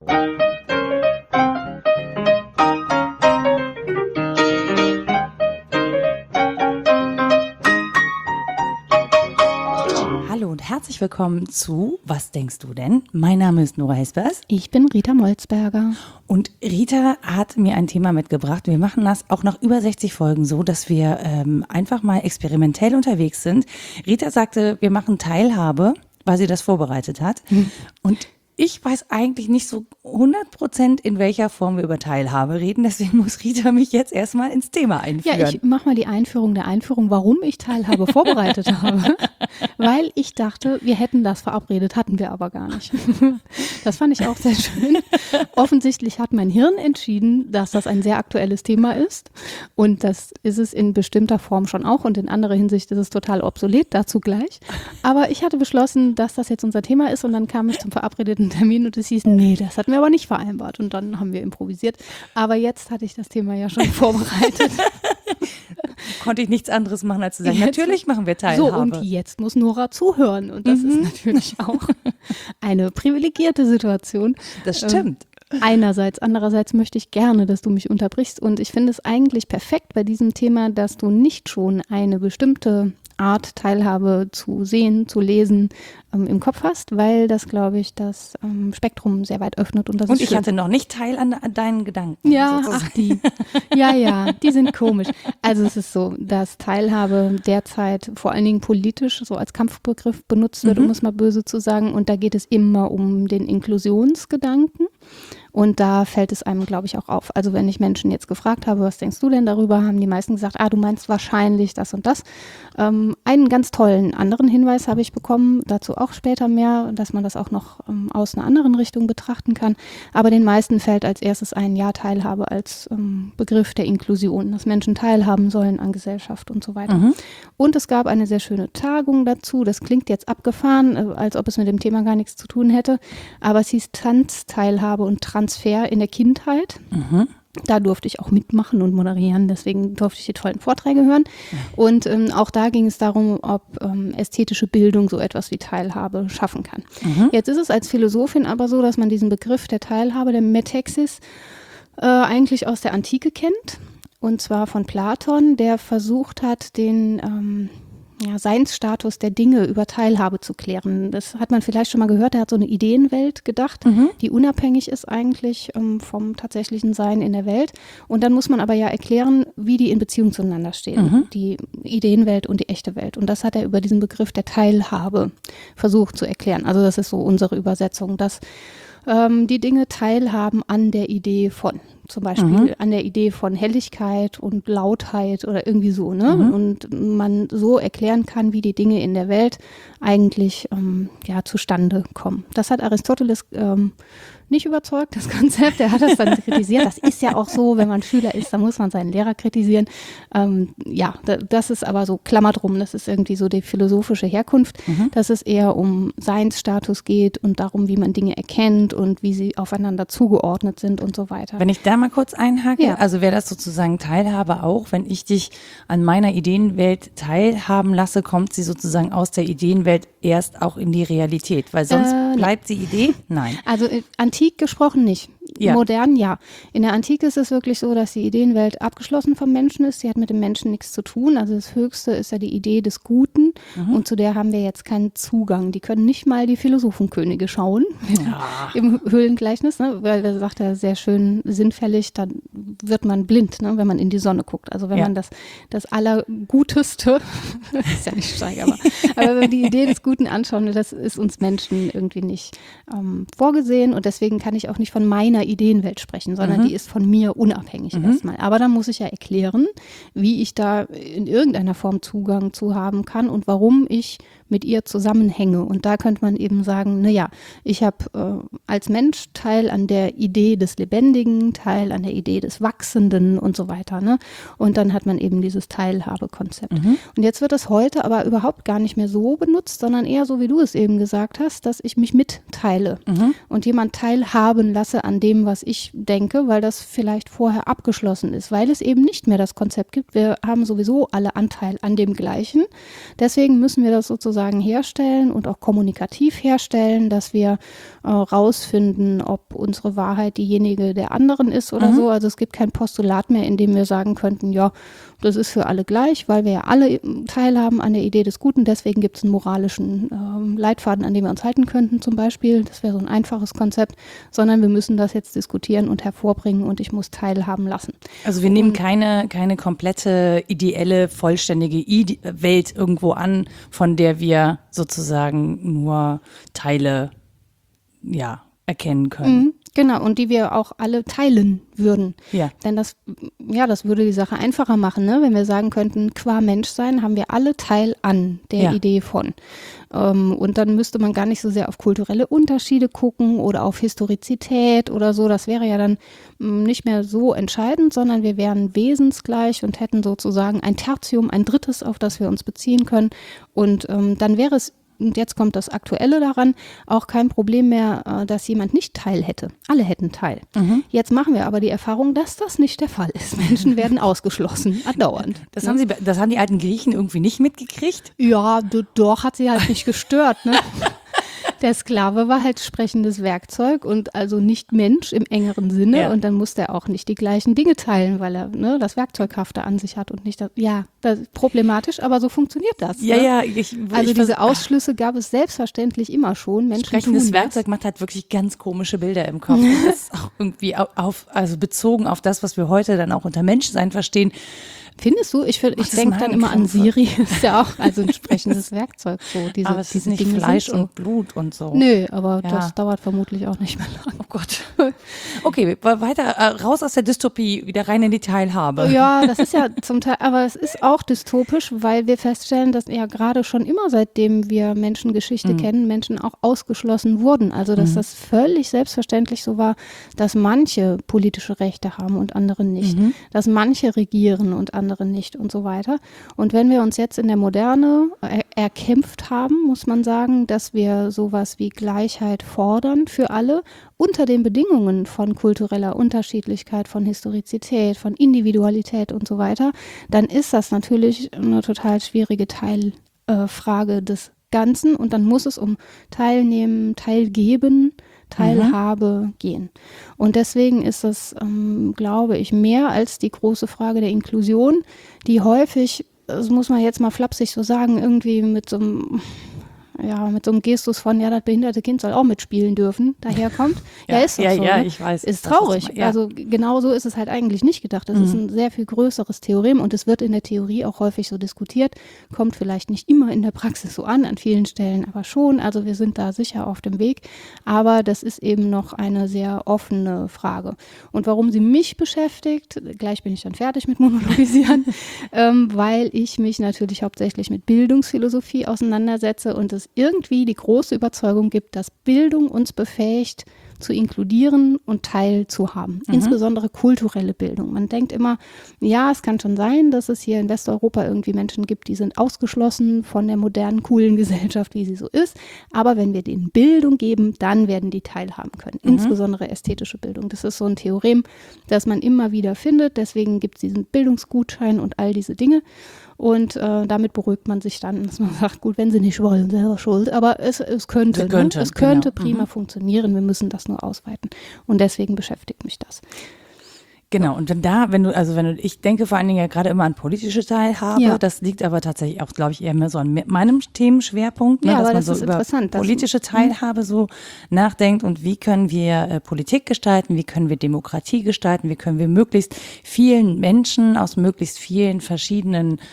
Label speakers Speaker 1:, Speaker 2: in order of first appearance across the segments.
Speaker 1: Hallo und herzlich willkommen zu Was denkst du denn? Mein Name ist Nora Hespers.
Speaker 2: Ich bin Rita Molzberger.
Speaker 1: Und Rita hat mir ein Thema mitgebracht. Wir machen das auch nach über 60 Folgen so, dass wir einfach mal experimentell unterwegs sind. Rita sagte, wir machen Teilhabe, weil sie das vorbereitet hat. Und ich weiß eigentlich nicht so 100%, in welcher Form wir über Teilhabe reden. Deswegen muss Rita mich jetzt erstmal ins Thema einführen.
Speaker 2: Ja, ich mache mal die Einführung der Einführung, warum ich Teilhabe vorbereitet habe. Weil ich dachte, wir hätten das verabredet, hatten wir aber gar nicht. Das fand ich auch sehr schön. Offensichtlich hat mein Hirn entschieden, dass das ein sehr aktuelles Thema ist. Und das ist es in bestimmter Form schon auch. Und in anderer Hinsicht ist es total obsolet, dazu gleich. Aber ich hatte beschlossen, dass das jetzt unser Thema ist. Und dann kam ich zum verabredeten Termin und es hieß, nee, das hatten wir aber nicht vereinbart. Und dann haben wir improvisiert. Aber jetzt hatte ich das Thema ja schon vorbereitet.
Speaker 1: Konnte ich nichts anderes machen, als zu sagen, natürlich machen wir Teilhabe.
Speaker 2: So, und jetzt muss Nora zuhören. Und das ist natürlich auch eine privilegierte Situation.
Speaker 1: Das stimmt.
Speaker 2: Einerseits. Andererseits möchte ich gerne, dass du mich unterbrichst. Und ich finde es eigentlich perfekt bei diesem Thema, dass du nicht schon eine bestimmte Art Teilhabe zu sehen, zu lesen im Kopf hast, weil das, glaube ich, das Spektrum sehr weit öffnet. Und
Speaker 1: ich
Speaker 2: schön.
Speaker 1: hatte noch nicht teil an deinen Gedanken.
Speaker 2: Ja,
Speaker 1: sozusagen.
Speaker 2: ach die. Ja, die sind komisch. Also es ist so, dass Teilhabe derzeit vor allen Dingen politisch so als Kampfbegriff benutzt wird, um es mal böse zu sagen. Und da geht es immer um den Inklusionsgedanken. Und da fällt es einem, glaube ich, auch auf. Also wenn ich Menschen jetzt gefragt habe, was denkst du denn darüber, haben die meisten gesagt, du meinst wahrscheinlich das und das. Einen ganz tollen anderen Hinweis habe ich bekommen, dazu auch später mehr, dass man das auch noch aus einer anderen Richtung betrachten kann. Aber den meisten fällt als erstes ein, ja, Teilhabe als Begriff der Inklusion, dass Menschen teilhaben sollen an Gesellschaft und so weiter. Und es gab eine sehr schöne Tagung dazu. Das klingt jetzt abgefahren, als ob es mit dem Thema gar nichts zu tun hätte. Aber es hieß Tanzteilhabe und Transfer in der Kindheit. Da durfte ich auch mitmachen und moderieren, deswegen durfte ich die tollen Vorträge hören. Und auch da ging es darum, ob ästhetische Bildung so etwas wie Teilhabe schaffen kann. Jetzt ist es als Philosophin aber so, dass man diesen Begriff der Teilhabe, der Metexis, eigentlich aus der Antike kennt. Und zwar von Platon, der versucht hat, den Seinsstatus der Dinge über Teilhabe zu klären. Das hat man vielleicht schon mal gehört, er hat so eine Ideenwelt gedacht, die unabhängig ist eigentlich vom tatsächlichen Sein in der Welt. Und dann muss man aber ja erklären, wie die in Beziehung zueinander stehen, die Ideenwelt und die echte Welt. Und das hat er über diesen Begriff der Teilhabe versucht zu erklären. Also das ist so unsere Übersetzung, dass die Dinge teilhaben an der Idee von. Zum Beispiel an der Idee von Helligkeit und Lautheit oder irgendwie so, ne? Und man so erklären kann, wie die Dinge in der Welt eigentlich zustande kommen. Das hat Aristoteles nicht überzeugt, das Konzept. Er hat das dann kritisiert. Das ist ja auch so, wenn man Schüler ist, dann muss man seinen Lehrer kritisieren. Das ist aber so, Klammer drum, das ist irgendwie so die philosophische Herkunft, dass es eher um Seinsstatus geht und darum, wie man Dinge erkennt und wie sie aufeinander zugeordnet sind und so weiter.
Speaker 1: Wenn ich da mal kurz einhake,
Speaker 2: Ja.
Speaker 1: also wäre das sozusagen Teilhabe auch, wenn ich dich an meiner Ideenwelt teilhaben lasse, kommt sie sozusagen aus der Ideenwelt erst auch in die Realität, weil sonst bleibt die Idee? Nein.
Speaker 2: Also antik gesprochen nicht.
Speaker 1: Ja.
Speaker 2: Modern ja. In der Antike ist es wirklich so, dass die Ideenwelt abgeschlossen vom Menschen ist. Sie hat mit dem Menschen nichts zu tun. Also das Höchste ist ja die Idee des Guten und zu der haben wir jetzt keinen Zugang. Die können nicht mal die Philosophenkönige schauen im Höhlengleichnis, ne? Weil da sagt er sehr schön sinnfällig, dann wird man blind, ne? Wenn man in die Sonne guckt. Also wenn man das Allerguteste, ist ja nicht stark, aber wenn wir die Idee des Guten anschauen, das ist uns Menschen irgendwie nicht vorgesehen und deswegen kann ich auch nicht von meiner Ideenwelt sprechen, sondern die ist von mir unabhängig erstmal. Aber dann muss ich ja erklären, wie ich da in irgendeiner Form Zugang zu haben kann und warum ich mit ihr zusammenhänge. Und da könnte man eben sagen, naja, ich habe als Mensch Teil an der Idee des Lebendigen, Teil an der Idee des Wachsenden und so weiter. Ne? Und dann hat man eben dieses Teilhabekonzept. Und jetzt wird es heute aber überhaupt gar nicht mehr so benutzt, sondern eher so, wie du es eben gesagt hast, dass ich mich mitteile und jemand teilhaben lasse an dem, was ich denke, weil das vielleicht vorher abgeschlossen ist, weil es eben nicht mehr das Konzept gibt. Wir haben sowieso alle Anteil an dem Gleichen. Deswegen müssen wir das sozusagen herstellen und auch kommunikativ herstellen, dass wir rausfinden, ob unsere Wahrheit diejenige der anderen ist oder so. Also es gibt kein Postulat mehr, in dem wir sagen könnten, ja, das ist für alle gleich, weil wir ja alle teilhaben an der Idee des Guten. Deswegen gibt es einen moralischen Leitfaden, an dem wir uns halten könnten zum Beispiel. Das wäre so ein einfaches Konzept, sondern wir müssen das jetzt diskutieren und hervorbringen und ich muss teilhaben lassen.
Speaker 1: Also wir nehmen keine komplette, ideelle, vollständige Welt irgendwo an, von der wir sozusagen nur Teile erkennen können.
Speaker 2: Genau, und die wir auch alle teilen würden.
Speaker 1: Ja.
Speaker 2: Denn das würde die Sache einfacher machen, ne? Wenn wir sagen könnten, qua Menschsein haben wir alle Teil an der Idee von. Und dann müsste man gar nicht so sehr auf kulturelle Unterschiede gucken oder auf Historizität oder so. Das wäre ja dann nicht mehr so entscheidend, sondern wir wären wesensgleich und hätten sozusagen ein Tertium, ein drittes, auf das wir uns beziehen können. Und dann wäre es, und jetzt kommt das Aktuelle daran, auch kein Problem mehr, dass jemand nicht Teil hätte. Alle hätten Teil. Jetzt machen wir aber die Erfahrung, dass das nicht der Fall ist. Menschen werden ausgeschlossen, andauernd.
Speaker 1: Das haben die alten Griechen irgendwie nicht mitgekriegt?
Speaker 2: Ja, doch, hat sie halt nicht gestört, ne? Der Sklave war halt sprechendes Werkzeug und also nicht Mensch im engeren Sinne.
Speaker 1: Ja.
Speaker 2: Und dann musste er auch nicht die gleichen Dinge teilen, weil er das Werkzeughafte an sich hat und nicht das. Ja, das ist problematisch, aber so funktioniert das.
Speaker 1: Ja,
Speaker 2: ne?
Speaker 1: ja.
Speaker 2: Also diese Ausschlüsse gab es selbstverständlich immer schon. Menschen
Speaker 1: Sprechendes
Speaker 2: tun
Speaker 1: Werkzeug macht halt wirklich ganz komische Bilder im Kopf. Und das ist auch irgendwie also bezogen auf das, was wir heute dann auch unter Menschsein verstehen.
Speaker 2: Findest du? Ich denke dann immer an Siri. Ist ja auch also ein sprechendes Werkzeug. So,
Speaker 1: Aber es ist nicht
Speaker 2: Dinge
Speaker 1: Fleisch
Speaker 2: sind so.
Speaker 1: und Blut und so.
Speaker 2: Nö, aber
Speaker 1: Ja.
Speaker 2: das dauert vermutlich auch nicht mehr lang.
Speaker 1: Oh Gott. Okay, weiter raus aus der Dystopie, wieder rein in die Teilhabe.
Speaker 2: Ja, das ist ja zum Teil, aber es ist auch dystopisch, weil wir feststellen, dass ja gerade schon immer, seitdem wir Menschengeschichte kennen, Menschen auch ausgeschlossen wurden. Also, dass das völlig selbstverständlich so war, dass manche politische Rechte haben und andere nicht. Dass manche regieren und andere nicht und so weiter. Und wenn wir uns jetzt in der Moderne erkämpft haben, muss man sagen, dass wir sowas wie Gleichheit fordern für alle, unter den Bedingungen von kultureller Unterschiedlichkeit, von Historizität, von Individualität und so weiter, dann ist das natürlich eine total schwierige Teilfrage des Ganzen und dann muss es um Teilnehmen, Teilgeben, Teilhabe gehen. Und deswegen ist das, glaube ich, mehr als die große Frage der Inklusion, die häufig, das muss man jetzt mal flapsig so sagen, irgendwie mit so einem Gestus von, ja, das behinderte Kind soll auch mitspielen dürfen, daherkommt. Ja, ist doch so.
Speaker 1: Ja,
Speaker 2: ne?
Speaker 1: ich weiß.
Speaker 2: Ist traurig.
Speaker 1: Ja.
Speaker 2: Also genau so ist es halt eigentlich nicht gedacht. Das ist ein sehr viel größeres Theorem und es wird in der Theorie auch häufig so diskutiert, kommt vielleicht nicht immer in der Praxis so an vielen Stellen, aber schon. Also wir sind da sicher auf dem Weg. Aber das ist eben noch eine sehr offene Frage. Und warum sie mich beschäftigt, gleich bin ich dann fertig mit Monologisieren, weil ich mich natürlich hauptsächlich mit Bildungsphilosophie auseinandersetze und es irgendwie die große Überzeugung gibt, dass Bildung uns befähigt, zu inkludieren und teilzuhaben. Insbesondere kulturelle Bildung. Man denkt immer, ja, es kann schon sein, dass es hier in Westeuropa irgendwie Menschen gibt, die sind ausgeschlossen von der modernen, coolen Gesellschaft, wie sie so ist. Aber wenn wir denen Bildung geben, dann werden die teilhaben können. Insbesondere ästhetische Bildung. Das ist so ein Theorem, das man immer wieder findet. Deswegen gibt es diesen Bildungsgutschein und all diese Dinge. Und damit beruhigt man sich dann, dass man sagt, gut, wenn sie nicht wollen, selber schuld. Aber es könnte, es könnte prima funktionieren. Wir müssen das nur ausweiten. Und deswegen beschäftigt mich das.
Speaker 1: Genau, und ich denke vor allen Dingen ja gerade immer an politische Teilhabe,
Speaker 2: Ja.
Speaker 1: Das liegt aber tatsächlich auch, glaube ich, eher mehr so an meinem Themenschwerpunkt,
Speaker 2: Ja,
Speaker 1: dass
Speaker 2: aber
Speaker 1: man
Speaker 2: das
Speaker 1: so
Speaker 2: ist
Speaker 1: über
Speaker 2: interessant, dass-
Speaker 1: politische Teilhabe so nachdenkt und wie können wir Politik gestalten, wie können wir Demokratie gestalten, wie können wir möglichst vielen Menschen aus möglichst vielen verschiedenen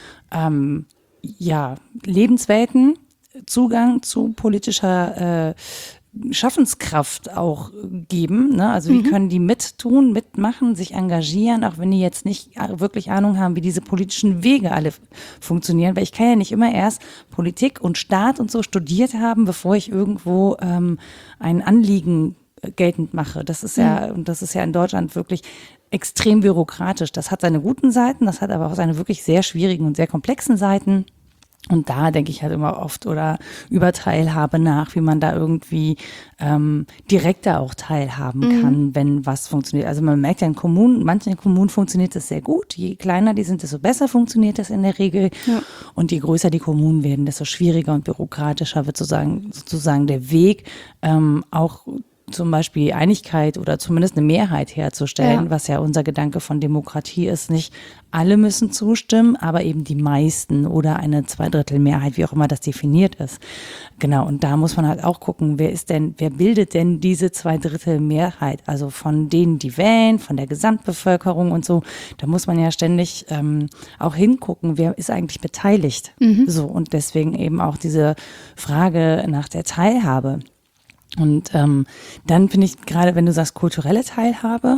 Speaker 1: Lebenswelten Zugang zu politischer Schaffenskraft auch geben, ne? Also wie können die mittun, mitmachen, sich engagieren, auch wenn die jetzt nicht wirklich Ahnung haben, wie diese politischen Wege alle funktionieren, weil ich kann ja nicht immer erst Politik und Staat und so studiert haben, bevor ich irgendwo ein Anliegen geltend mache. Das ist und das ist ja in Deutschland wirklich extrem bürokratisch. Das hat seine guten Seiten, das hat aber auch seine wirklich sehr schwierigen und sehr komplexen Seiten. Und da denke ich halt immer oft oder über Teilhabe nach, wie man da irgendwie direkter auch teilhaben kann, wenn was funktioniert. Also man merkt ja in Kommunen, manchen Kommunen funktioniert das sehr gut. Je kleiner die sind, desto besser funktioniert das in der Regel. Ja. Und je größer die Kommunen werden, desto schwieriger und bürokratischer wird sozusagen der Weg, auch zum Beispiel Einigkeit oder zumindest eine Mehrheit herzustellen, was ja unser Gedanke von Demokratie ist. Nicht alle müssen zustimmen, aber eben die meisten oder eine Zweidrittelmehrheit, wie auch immer das definiert ist. Genau, und da muss man halt auch gucken, wer bildet denn diese Zweidrittelmehrheit? Also von denen, die wählen, von der Gesamtbevölkerung und so. Da muss man ja ständig auch hingucken, wer ist eigentlich beteiligt? So, und deswegen eben auch diese Frage nach der Teilhabe. Und dann finde ich gerade, wenn du sagst kulturelle Teilhabe,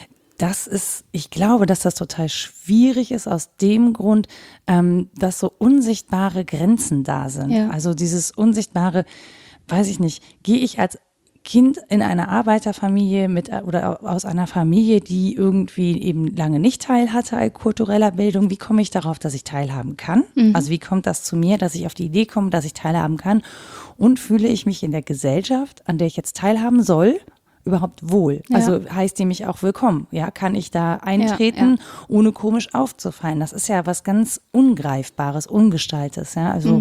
Speaker 1: ich glaube, dass das total schwierig ist aus dem Grund, dass so unsichtbare Grenzen da sind. Ja. Also dieses unsichtbare, weiß ich nicht, gehe ich als Kind in einer Arbeiterfamilie oder aus einer Familie, die irgendwie eben lange nicht teil hatte an kultureller Bildung, wie komme ich darauf, dass ich teilhaben kann? Also wie kommt das zu mir, dass ich auf die Idee komme, dass ich teilhaben kann? Und fühle ich mich in der Gesellschaft, an der ich jetzt teilhaben soll, überhaupt wohl? Ja. Also heißt die mich auch willkommen? Ja, kann ich da eintreten, ohne komisch aufzufallen? Das ist ja was ganz Ungreifbares, Ungestaltes. Ja, also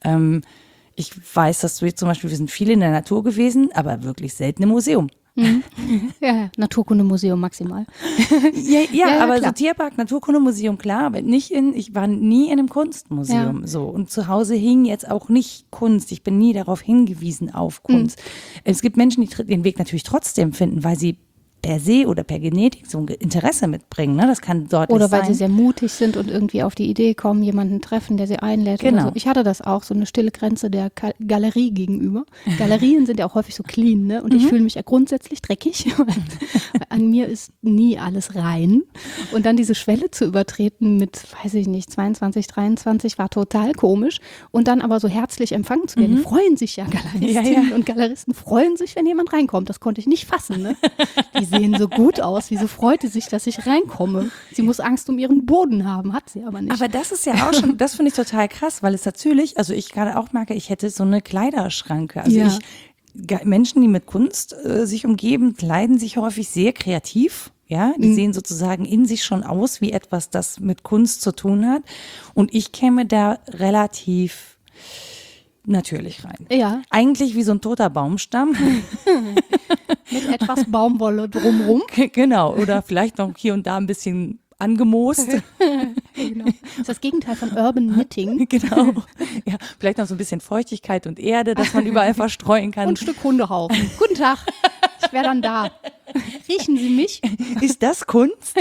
Speaker 1: ich weiß, dass wir sind viel in der Natur gewesen, aber wirklich selten im Museum.
Speaker 2: Ja, Naturkundemuseum maximal.
Speaker 1: Ja, aber klar. So Tierpark, Naturkundemuseum, klar, aber ich war nie in einem Kunstmuseum so. Und zu Hause hing jetzt auch nicht Kunst. Ich bin nie darauf hingewiesen auf Kunst. Es gibt Menschen, die den Weg natürlich trotzdem finden, weil sie per se oder per Genetik so ein Interesse mitbringen. Ne? Das kann deutlich sein.
Speaker 2: Oder weil sie sehr mutig sind und irgendwie auf die Idee kommen, jemanden treffen, der sie einlädt.
Speaker 1: Genau.
Speaker 2: Oder so. Ich hatte das auch, so eine stille Grenze der Galerie gegenüber. Galerien sind ja auch häufig so clean, ne? Und ich fühle mich ja grundsätzlich dreckig. An mir ist nie alles rein. Und dann diese Schwelle zu übertreten mit, weiß ich nicht, 22, 23 war total komisch. Und dann aber so herzlich empfangen zu werden. Die freuen sich ja, Galeristinnen und Galeristen freuen sich, wenn jemand reinkommt. Das konnte ich nicht fassen, ne? Die sehen so gut aus. Wieso freut sie sich, dass ich reinkomme? Sie muss Angst um ihren Boden haben, hat sie aber nicht.
Speaker 1: Aber das ist ja auch schon, das finde ich total krass, weil es natürlich, also ich gerade auch merke, ich hätte so eine Kleiderschranke. Also Menschen, die mit Kunst sich umgeben, kleiden sich häufig sehr kreativ. Ja, die sehen sozusagen in sich schon aus wie etwas, das mit Kunst zu tun hat. Und ich käme da relativ natürlich rein.
Speaker 2: Ja.
Speaker 1: Eigentlich wie so ein toter Baumstamm.
Speaker 2: Mit etwas Baumwolle drumrum.
Speaker 1: Genau, oder vielleicht noch hier und da ein bisschen angemoost.
Speaker 2: Genau. Das ist das Gegenteil von Urban Knitting.
Speaker 1: Genau. Ja, vielleicht noch so ein bisschen Feuchtigkeit und Erde, dass man überall verstreuen kann.
Speaker 2: Und ein Stück Hundehaufen. Guten Tag, ich wäre dann da. Riechen Sie mich?
Speaker 1: Ist das Kunst?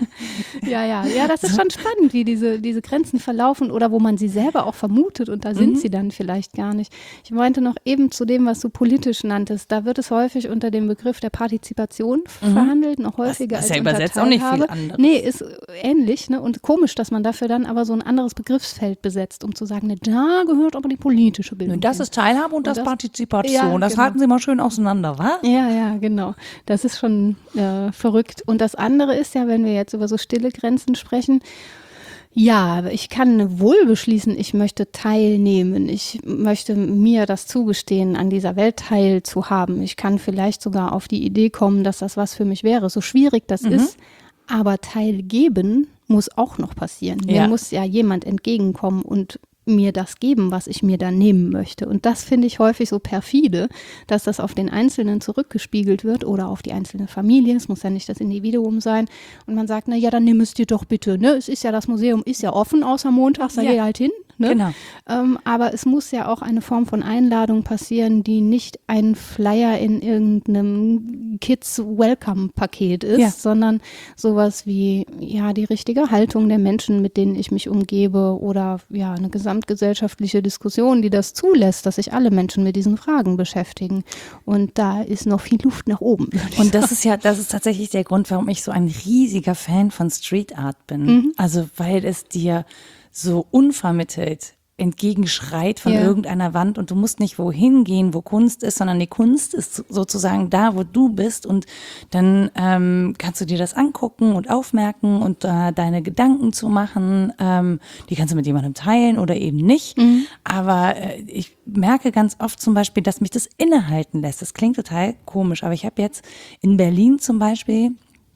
Speaker 2: Ja, das ist schon spannend, wie diese Grenzen verlaufen oder wo man sie selber auch vermutet und da sind sie dann vielleicht gar nicht. Ich meinte noch eben zu dem, was du politisch nanntest, da wird es häufig unter dem Begriff der Partizipation verhandelt, noch häufiger als unter
Speaker 1: übersetzt auch nicht viel anderes.
Speaker 2: Nee, ist ähnlich, ne? Und komisch, dass man dafür dann aber so ein anderes Begriffsfeld besetzt, um zu sagen, ne, da gehört aber die politische Bildung.
Speaker 1: Das ist Teilhabe und das Partizipation. Ja, das halten Sie mal schön auseinander, wa?
Speaker 2: Ja, genau. Das ist schon verrückt. Und das andere ist ja, wenn wir jetzt über so stille Grenzen sprechen, ja, ich kann wohl beschließen, ich möchte teilnehmen. Ich möchte mir das zugestehen, an dieser Welt teilzuhaben. Ich kann vielleicht sogar auf die Idee kommen, dass das was für mich wäre. So schwierig das ist, aber teilgeben muss auch noch passieren. Mir muss ja jemand entgegenkommen und mir das geben, was ich mir da nehmen möchte. Und das finde ich häufig so perfide, dass das auf den Einzelnen zurückgespiegelt wird oder auf die einzelne Familie. Es muss ja nicht das Individuum sein. Und man sagt, na ja, dann nimm es dir doch bitte. Ne? Es ist ja, das Museum ist ja offen, außer montags, da geh halt hin. Ne?
Speaker 1: Genau.
Speaker 2: Aber es muss ja auch eine Form von Einladung passieren, die nicht ein Flyer in irgendeinem Kids-Welcome-Paket ist, sondern sowas wie die richtige Haltung der Menschen, mit denen ich mich umgebe oder eine gesamtgesellschaftliche Diskussion, die das zulässt, dass sich alle Menschen mit diesen Fragen beschäftigen. Und da ist noch viel Luft nach oben.
Speaker 1: Und das ist tatsächlich der Grund, warum ich so ein riesiger Fan von Street Art bin. Also weil es dir so unvermittelt entgegenschreit von irgendeiner Wand und du musst nicht wohin gehen, wo Kunst ist, sondern die Kunst ist sozusagen da, wo du bist und dann kannst du dir das angucken und aufmerken und deine Gedanken zu machen. Die kannst du mit jemandem teilen oder eben nicht. Aber ich merke ganz oft zum Beispiel, dass mich das innehalten lässt. Das klingt total komisch, aber ich habe jetzt in Berlin zum Beispiel,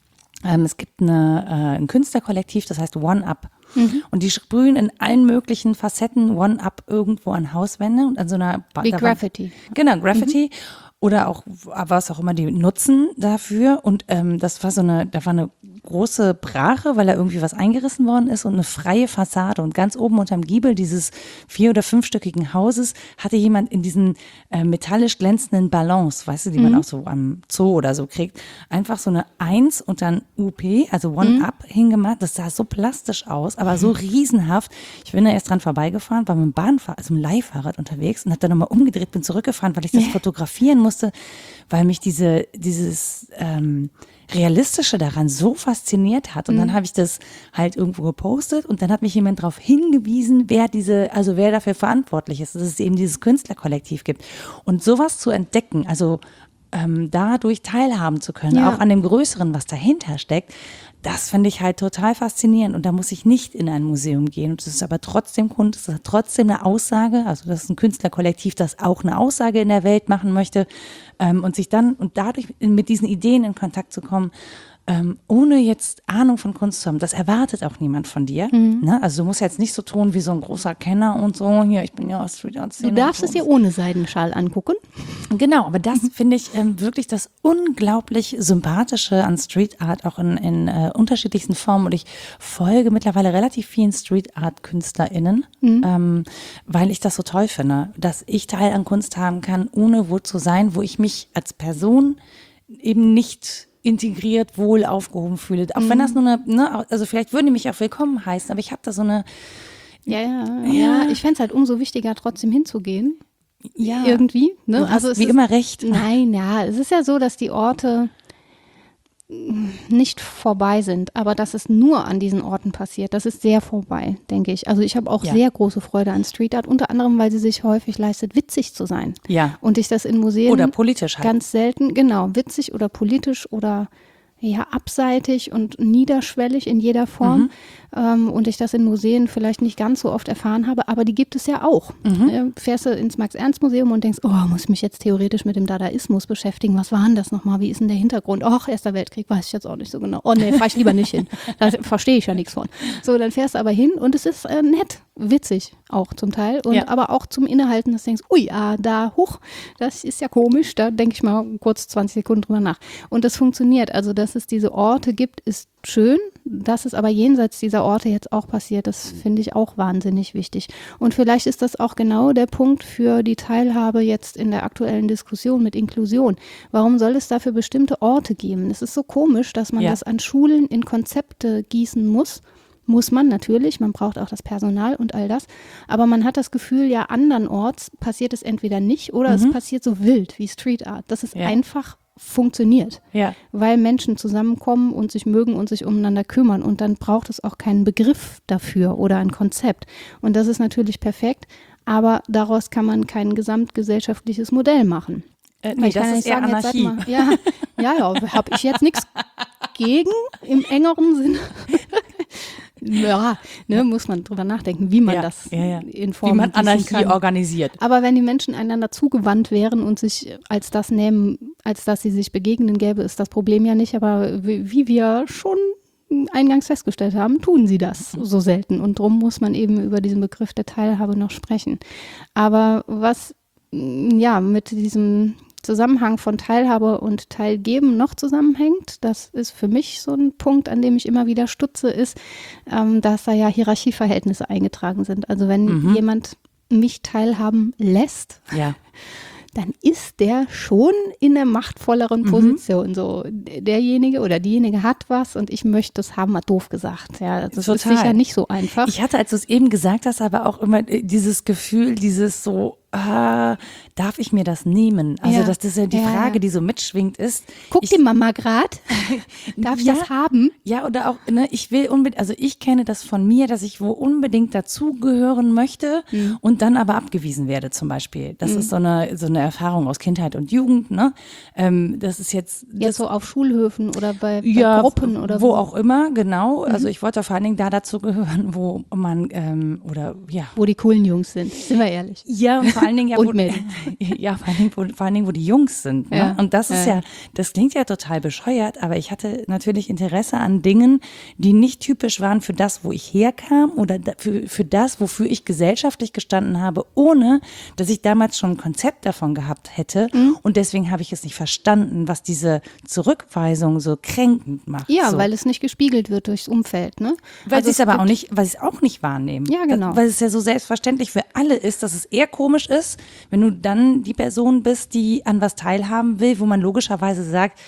Speaker 1: es gibt ein Künstlerkollektiv, das heißt One Up. Und die sprühen in allen möglichen Facetten One Up irgendwo an Hauswände und an so einer
Speaker 2: Wie Graffiti.
Speaker 1: Genau, Graffiti. Oder auch, was auch immer die nutzen dafür. Und da war eine große Brache, weil da irgendwie was eingerissen worden ist und eine freie Fassade. Und ganz oben unterm Giebel dieses 4- oder 5-stöckigen Hauses hatte jemand in diesen metallisch glänzenden Ballons, weißt du, die man auch so am Zoo oder so kriegt, einfach so eine 1 und dann UP, also One Up hingemacht. Das sah so plastisch aus, aber so riesenhaft. Ich bin da erst dran vorbeigefahren, war mit dem Bahnfahrrad, also mit dem Leihfahrrad unterwegs und habe dann nochmal umgedreht, bin zurückgefahren, weil ich das fotografieren musste, weil mich dieses Realistische daran so fasziniert hat. Und dann habe ich das halt irgendwo gepostet und dann hat mich jemand darauf hingewiesen, wer dafür verantwortlich ist, dass es eben dieses Künstlerkollektiv gibt. Und sowas zu entdecken, also dadurch teilhaben zu können, auch an dem Größeren, was dahinter steckt, das finde ich halt total faszinierend. Und da muss ich nicht in ein Museum gehen. Und es ist aber trotzdem Kunst, es hat trotzdem eine Aussage. Also das ist ein Künstlerkollektiv, das auch eine Aussage in der Welt machen möchte. Und dadurch mit diesen Ideen in Kontakt zu kommen, ohne jetzt Ahnung von Kunst zu haben. Das erwartet auch niemand von dir. Ne? Also du musst jetzt nicht so tun wie so ein großer Kenner und so. Hier, ich bin ja aus Street Art Szene.
Speaker 2: Du darfst es dir ohne Seidenschal angucken.
Speaker 1: Genau, aber das finde ich wirklich das unglaublich Sympathische an Street Art, auch in unterschiedlichsten Formen. Und ich folge mittlerweile relativ vielen Street Art KünstlerInnen, weil ich das so toll finde, dass ich Teil an Kunst haben kann, ohne wo zu sein, wo ich mich als Person eben nicht integriert, wohl aufgehoben fühle. Auch wenn das nur also vielleicht würden die mich auch willkommen heißen, aber ich habe da so eine...
Speaker 2: Ja, ich fände es halt umso wichtiger, trotzdem hinzugehen.
Speaker 1: Ja.
Speaker 2: Irgendwie. Ne?
Speaker 1: Du hast immer recht.
Speaker 2: Nein, ja, es ist ja so, dass die Orte nicht vorbei sind, aber dass es nur an diesen Orten passiert, das ist sehr vorbei, denke ich. Also ich habe auch sehr große Freude an Street Art, unter anderem, weil sie sich häufig leistet, witzig zu sein. Ja. Und ich das in Museen
Speaker 1: oder politisch halt.
Speaker 2: Ganz selten, genau, witzig oder politisch oder abseitig und niederschwellig in jeder Form. Und ich das in Museen vielleicht nicht ganz so oft erfahren habe, aber die gibt es ja auch. Fährst du ins Max-Ernst-Museum und denkst, muss ich mich jetzt theoretisch mit dem Dadaismus beschäftigen? Was war denn das nochmal? Wie ist denn der Hintergrund? Erster Weltkrieg, weiß ich jetzt auch nicht so genau. Nee, fahr ich lieber nicht hin. Da verstehe ich ja nichts von. So, dann fährst du aber hin und es ist nett, witzig auch zum Teil. Und aber auch zum Innehalten, dass du denkst, das ist ja komisch. Da denke ich mal kurz 20 Sekunden drüber nach. Und das funktioniert. Also, dass es diese Orte gibt, ist schön. Dass es aber jenseits dieser Orte jetzt auch passiert, das finde ich auch wahnsinnig wichtig. Und vielleicht ist das auch genau der Punkt für die Teilhabe jetzt in der aktuellen Diskussion mit Inklusion. Warum soll es dafür bestimmte Orte geben? Es ist so komisch, dass man das an Schulen in Konzepte gießen muss. Muss man natürlich, man braucht auch das Personal und all das. Aber man hat das Gefühl, andernorts passiert es entweder nicht oder es passiert so wild wie Street Art. Das ist einfach funktioniert, weil Menschen zusammenkommen und sich mögen und sich umeinander kümmern und dann braucht es auch keinen Begriff dafür oder ein Konzept und das ist natürlich perfekt, aber daraus kann man kein gesamtgesellschaftliches Modell machen.
Speaker 1: Nee, das ist eher Anarchie.
Speaker 2: Habe ich jetzt nichts gegen im engeren Sinne. Muss man drüber nachdenken, wie man das in Form
Speaker 1: wie man Anarchie
Speaker 2: kann.
Speaker 1: Organisiert.
Speaker 2: Aber wenn die Menschen einander zugewandt wären und sich als das nehmen, als dass sie sich begegnen, gäbe es das Problem ja nicht. Aber wie wir schon eingangs festgestellt haben, tun sie das so selten. Und darum muss man eben über diesen Begriff der Teilhabe noch sprechen. Aber was mit diesem Zusammenhang von Teilhabe und Teilgeben noch zusammenhängt, das ist für mich so ein Punkt, an dem ich immer wieder stutze, ist, dass da Hierarchieverhältnisse eingetragen sind. Also wenn jemand mich teilhaben lässt, dann ist der schon in einer machtvolleren Position. So, derjenige oder diejenige hat was und ich möchte es haben, mal doof gesagt. Ja, das ist sicher nicht so einfach.
Speaker 1: Ich hatte, als du es eben gesagt hast, aber auch immer dieses Gefühl, dieses so, darf ich mir das nehmen? Also das ist ja die Frage, die so mitschwingt ist.
Speaker 2: Guckt die Mama gerade? Darf ich das haben?
Speaker 1: Ja, oder auch, ne, ich will unbedingt, also ich kenne das von mir, dass ich wo unbedingt dazugehören möchte und dann aber abgewiesen werde zum Beispiel. Das ist so eine Erfahrung aus Kindheit und Jugend, ne? Das ist jetzt
Speaker 2: So auf Schulhöfen oder bei Gruppen oder
Speaker 1: wo auch immer, genau. Also ich wollte vor allen Dingen da dazu gehören, wo man,
Speaker 2: wo die coolen Jungs sind, sind wir ehrlich.
Speaker 1: Ja, und vor allen Dingen,
Speaker 2: Und Mädels.
Speaker 1: vor allen Dingen, wo die Jungs sind. Ne?
Speaker 2: Ja.
Speaker 1: Und das ist das klingt ja total bescheuert, aber ich hatte natürlich Interesse an Dingen, die nicht typisch waren für das, wo ich herkam oder für das, wofür ich gesellschaftlich gestanden habe, ohne dass ich damals schon ein Konzept davon gehabt hätte. Und deswegen habe ich es nicht verstanden, was diese Zurückweisung so kränkend macht.
Speaker 2: Ja,
Speaker 1: so.
Speaker 2: weil es nicht gespiegelt wird durchs Umfeld, ne?
Speaker 1: Weil sie es aber auch nicht, weil sie es auch nicht wahrnehmen.
Speaker 2: Ja, genau.
Speaker 1: Weil es ja so selbstverständlich für alle ist, dass es eher komisch ist, wenn du dann die Person bist, die an was teilhaben will, wo man logischerweise sagt,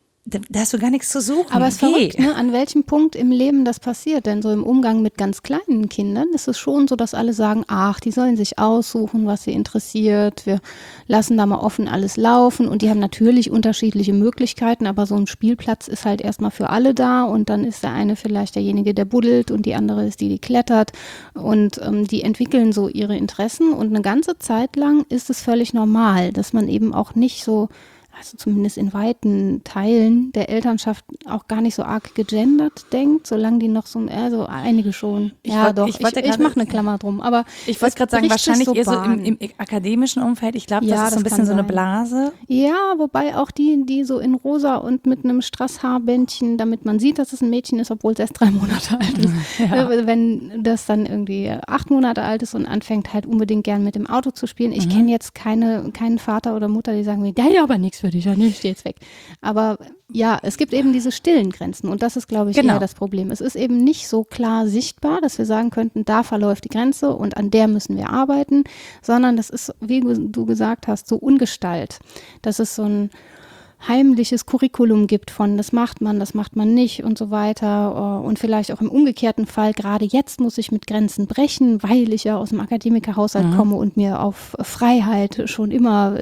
Speaker 1: da hast du gar nichts zu suchen.
Speaker 2: Aber es ist verrückt, ne? An welchem Punkt im Leben das passiert. Denn so im Umgang mit ganz kleinen Kindern ist es schon so, dass alle sagen, ach, die sollen sich aussuchen, was sie interessiert. Wir lassen da mal offen alles laufen. Und die haben natürlich unterschiedliche Möglichkeiten, aber so ein Spielplatz ist halt erstmal für alle da. Und dann ist der eine vielleicht derjenige, der buddelt und die andere ist die, die klettert. Und die entwickeln so ihre Interessen. Und eine ganze Zeit lang ist es völlig normal, dass man eben auch nicht so, also zumindest in weiten Teilen der Elternschaft auch gar nicht so arg gegendert denkt, solange die noch so, also einige schon. Ich mache eine Klammer drum. Aber
Speaker 1: ich wollte gerade sagen, wahrscheinlich eher so im akademischen Umfeld. Ich glaube, das ist so ein bisschen so eine Blase.
Speaker 2: Ja, wobei auch die so in rosa und mit einem Strasshaarbändchen, damit man sieht, dass es ein Mädchen ist, obwohl es erst 3 Monate alt ist. Ja. Wenn das dann irgendwie 8 Monate alt ist und anfängt halt unbedingt gern mit dem Auto zu spielen. Ich kenne jetzt keinen Vater oder Mutter, die sagen mir, ja, aber nichts für dich, ja, ich stehe jetzt weg. Aber ja, es gibt eben diese stillen Grenzen und das ist, glaube ich, eher das Problem. Es ist eben nicht so klar sichtbar, dass wir sagen könnten, da verläuft die Grenze und an der müssen wir arbeiten, sondern das ist, wie du gesagt hast, so ungestalt. Dass es so ein heimliches Curriculum gibt von das macht man nicht und so weiter und vielleicht auch im umgekehrten Fall, gerade jetzt muss ich mit Grenzen brechen, weil ich ja aus dem Akademikerhaushalt komme und mir auf Freiheit schon immer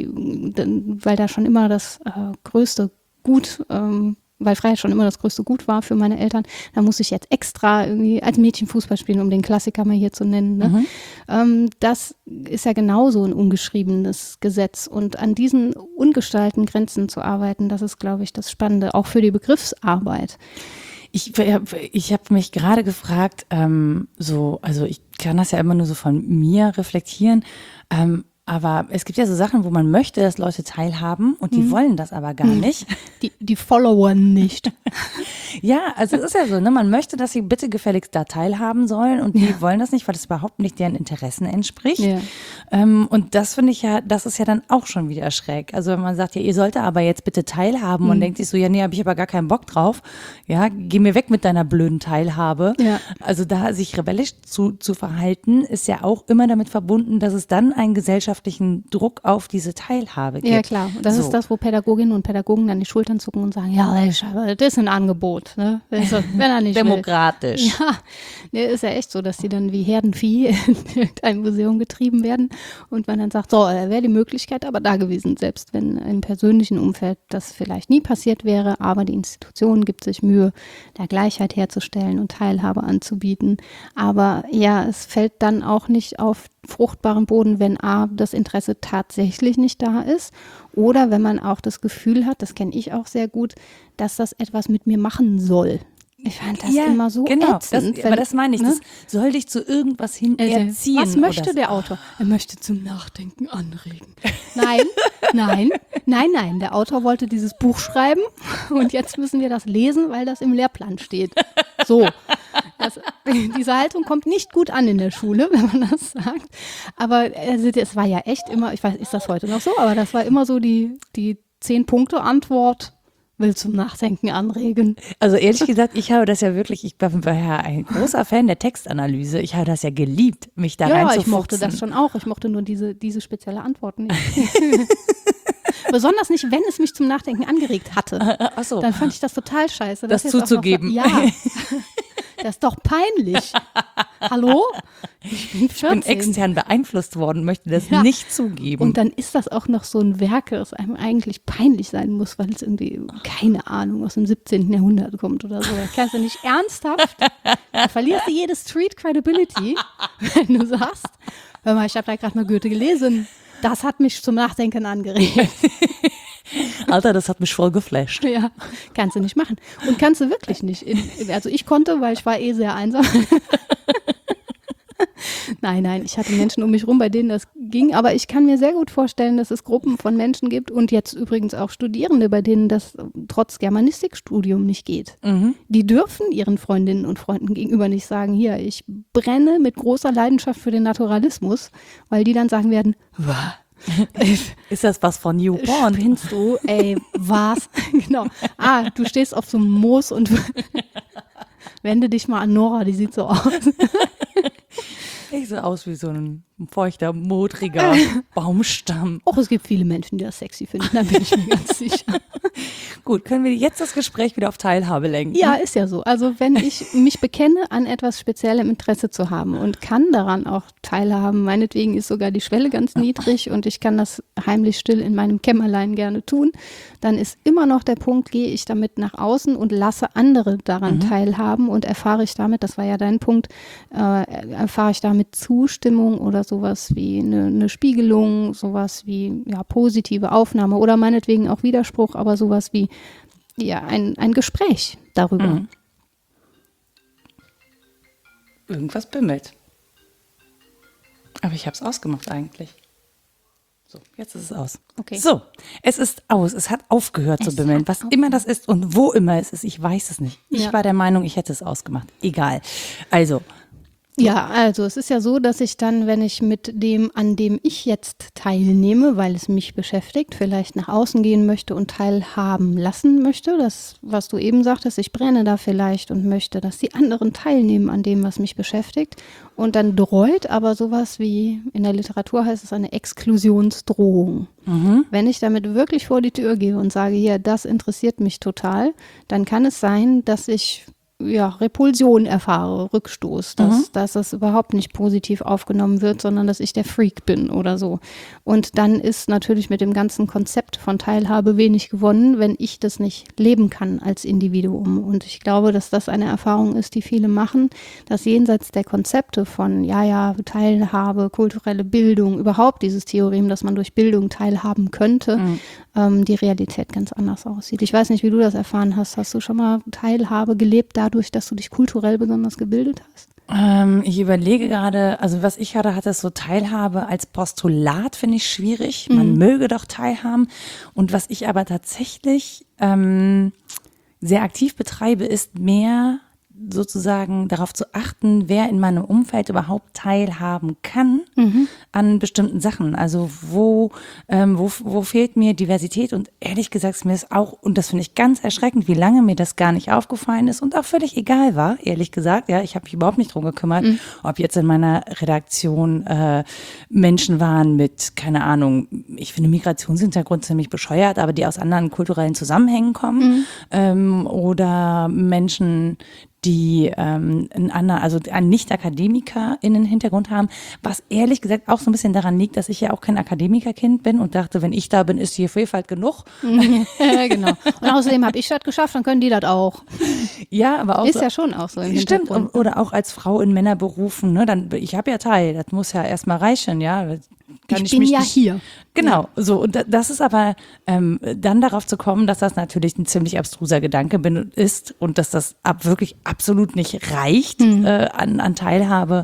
Speaker 2: weil da schon immer das größte Gut, weil Freiheit schon immer das größte Gut war für meine Eltern, da muss ich jetzt extra irgendwie als Mädchen Fußball spielen, um den Klassiker mal hier zu nennen. Ne? Das ist ja genauso ein ungeschriebenes Gesetz und an diesen ungestalten Grenzen zu arbeiten, das ist, glaube ich, das Spannende, auch für die Begriffsarbeit.
Speaker 1: Ich habe mich gerade gefragt, also ich kann das ja immer nur so von mir reflektieren, aber es gibt ja so Sachen, wo man möchte, dass Leute teilhaben und die wollen das aber gar nicht.
Speaker 2: Die Follower nicht.
Speaker 1: Ja, also es ist ja so, ne? Man möchte, dass sie bitte gefälligst da teilhaben sollen und die wollen das nicht, weil das überhaupt nicht deren Interessen entspricht. Ja. Und das finde ich ja, das ist ja dann auch schon wieder schräg. Also wenn man sagt, ja, ihr sollt aber jetzt bitte teilhaben und denkt sich so, ja, nee, habe ich aber gar keinen Bock drauf. Ja, geh mir weg mit deiner blöden Teilhabe. Ja. Also da sich rebellisch zu verhalten, ist ja auch immer damit verbunden, dass es dann einen gesellschaftlichen Druck auf diese Teilhabe gibt.
Speaker 2: Ja, klar. Und das ist das, wo Pädagoginnen und Pädagogen dann die Schultern zucken und sagen, ja, das ist ein Angebot. Ne? Wenn er nicht
Speaker 1: demokratisch.
Speaker 2: Will. Ja, ist ja echt so, dass die dann wie Herdenvieh in irgendein Museum getrieben werden und man dann sagt, so, wäre die Möglichkeit aber da gewesen, selbst wenn im persönlichen Umfeld das vielleicht nie passiert wäre, aber die Institution gibt sich Mühe, da Gleichheit herzustellen und Teilhabe anzubieten. Aber ja, es fällt dann auch nicht auf fruchtbaren Boden, wenn das Interesse tatsächlich nicht da ist oder wenn man auch das Gefühl hat, das kenne ich auch sehr gut, dass das etwas mit mir machen soll. Ich fand das immer so ätzend.
Speaker 1: Aber das meine ich, das soll dich zu irgendwas hin erziehen.
Speaker 2: Was möchte der Autor? Er möchte zum Nachdenken anregen. Nein, der Autor wollte dieses Buch schreiben und jetzt müssen wir das lesen, weil das im Lehrplan steht. So. Diese Haltung kommt nicht gut an in der Schule, wenn man das sagt. Aber es war ja echt immer, ich weiß, ist das heute noch so, aber das war immer so die 10-Punkte-Antwort, will zum Nachdenken anregen.
Speaker 1: Also ehrlich gesagt, ich habe das ja wirklich, ich war ja ein großer Fan der Textanalyse. Ich habe das ja geliebt, mich da reinzufuchsen.
Speaker 2: Ja, ich mochte das schon auch. Ich mochte nur diese spezielle Antwort nicht. Besonders nicht, wenn es mich zum Nachdenken angeregt hatte.
Speaker 1: Ach so.
Speaker 2: Dann fand ich das total scheiße.
Speaker 1: Das zuzugeben.
Speaker 2: Ja. Das ist doch peinlich. Hallo? Ich bin 14.
Speaker 1: Ich bin extern beeinflusst worden, möchte das nicht zugeben.
Speaker 2: Und dann ist das auch noch so ein Werk, das einem eigentlich peinlich sein muss, weil es irgendwie, keine Ahnung, aus dem 17. Jahrhundert kommt oder so. Das kannst du nicht ernsthaft. Da verlierst du jede Street Credibility, wenn du sagst, hör mal, ich habe da gerade mal Goethe gelesen. Das hat mich zum Nachdenken angeregt.
Speaker 1: Alter, das hat mich voll geflasht.
Speaker 2: Ja, kannst du nicht machen. Und kannst du wirklich nicht. Also ich konnte, weil ich war sehr einsam. Nein, ich hatte Menschen um mich rum, bei denen das ging. Aber ich kann mir sehr gut vorstellen, dass es Gruppen von Menschen gibt und jetzt übrigens auch Studierende, bei denen das trotz Germanistikstudium nicht geht. Mhm. Die dürfen ihren Freundinnen und Freunden gegenüber nicht sagen, hier, ich brenne mit großer Leidenschaft für den Naturalismus, weil die dann sagen werden,
Speaker 1: ist das was von Newborn?
Speaker 2: Spinnst du? Ey, was? Genau. Du stehst auf so einem Moos und wende dich mal an Nora, die sieht so aus.
Speaker 1: Ich sehe aus wie so ein feuchter, modriger Baumstamm.
Speaker 2: Och, es gibt viele Menschen, die das sexy finden, da bin ich mir ganz sicher.
Speaker 1: Gut, können wir jetzt das Gespräch wieder auf Teilhabe lenken?
Speaker 2: Ja, ist ja so. Also wenn ich mich bekenne, an etwas speziellem Interesse zu haben und kann daran auch teilhaben, meinetwegen ist sogar die Schwelle ganz niedrig und ich kann das heimlich still in meinem Kämmerlein gerne tun, dann ist immer noch der Punkt, gehe ich damit nach außen und lasse andere daran teilhaben und erfahre ich damit, das war ja dein Punkt, erfahre ich damit Zustimmung oder sowas wie eine Spiegelung, sowas wie positive Aufnahme oder meinetwegen auch Widerspruch, aber sowas wie ein Gespräch darüber. Mhm.
Speaker 1: Irgendwas bimmelt. Aber ich habe es ausgemacht eigentlich. So, jetzt ist es aus.
Speaker 2: Okay.
Speaker 1: So, es ist aus. Es hat aufgehört zu bimmeln. Was immer das ist und wo immer es ist, ich weiß es nicht. Ich war der Meinung, ich hätte es ausgemacht. Egal. Also.
Speaker 2: Ja, also es ist ja so, dass ich dann, wenn ich mit dem, an dem ich jetzt teilnehme, weil es mich beschäftigt, vielleicht nach außen gehen möchte und teilhaben lassen möchte, das, was du eben sagtest, ich brenne da vielleicht und möchte, dass die anderen teilnehmen an dem, was mich beschäftigt. Und dann droht aber sowas wie, in der Literatur heißt es eine Exklusionsdrohung. Mhm. Wenn ich damit wirklich vor die Tür gehe und sage, hier, das interessiert mich total, dann kann es sein, dass ich Repulsion erfahre, Rückstoß, dass das überhaupt nicht positiv aufgenommen wird, sondern dass ich der Freak bin oder so. Und dann ist natürlich mit dem ganzen Konzept von Teilhabe wenig gewonnen, wenn ich das nicht leben kann als Individuum. Und ich glaube, dass das eine Erfahrung ist, die viele machen, dass jenseits der Konzepte von Teilhabe, kulturelle Bildung, überhaupt dieses Theorem, dass man durch Bildung teilhaben könnte, die Realität ganz anders aussieht. Ich weiß nicht, wie du das erfahren hast. Hast du schon mal Teilhabe gelebt dadurch, dass du dich kulturell besonders gebildet hast?
Speaker 1: Ich überlege gerade, also was ich hatte so Teilhabe als Postulat finde ich schwierig. Man möge doch teilhaben. Und was ich aber tatsächlich sehr aktiv betreibe, ist mehr sozusagen darauf zu achten, wer in meinem Umfeld überhaupt teilhaben kann an bestimmten Sachen. Also wo fehlt mir Diversität? Und ehrlich gesagt ist mir das auch, und das finde ich ganz erschreckend, wie lange mir das gar nicht aufgefallen ist und auch völlig egal war, ehrlich gesagt. Ja, ich habe mich überhaupt nicht drum gekümmert, ob jetzt in meiner Redaktion Menschen waren mit, keine Ahnung, ich finde Migrationshintergrund ziemlich bescheuert, aber die aus anderen kulturellen Zusammenhängen kommen oder Menschen, die einen Nicht-AkademikerInnen-Hintergrund haben, was ehrlich gesagt auch so ein bisschen daran liegt, dass ich ja auch kein Akademikerkind bin und dachte, wenn ich da bin, ist hier Vielfalt genug.
Speaker 2: Genau. Und außerdem habe ich das geschafft, dann können die das auch.
Speaker 1: Ja, aber auch
Speaker 2: ist ja schon auch so im Hintergrund.
Speaker 1: Stimmt, oder auch als Frau in Männerberufen, ne, ich habe ja Teil, das muss ja erstmal reichen, ja.
Speaker 2: Ich bin ja hier.
Speaker 1: Genau, so, und das ist aber dann darauf zu kommen, dass das natürlich ein ziemlich abstruser Gedanke ist und dass das wirklich absolut nicht reicht an Teilhabe.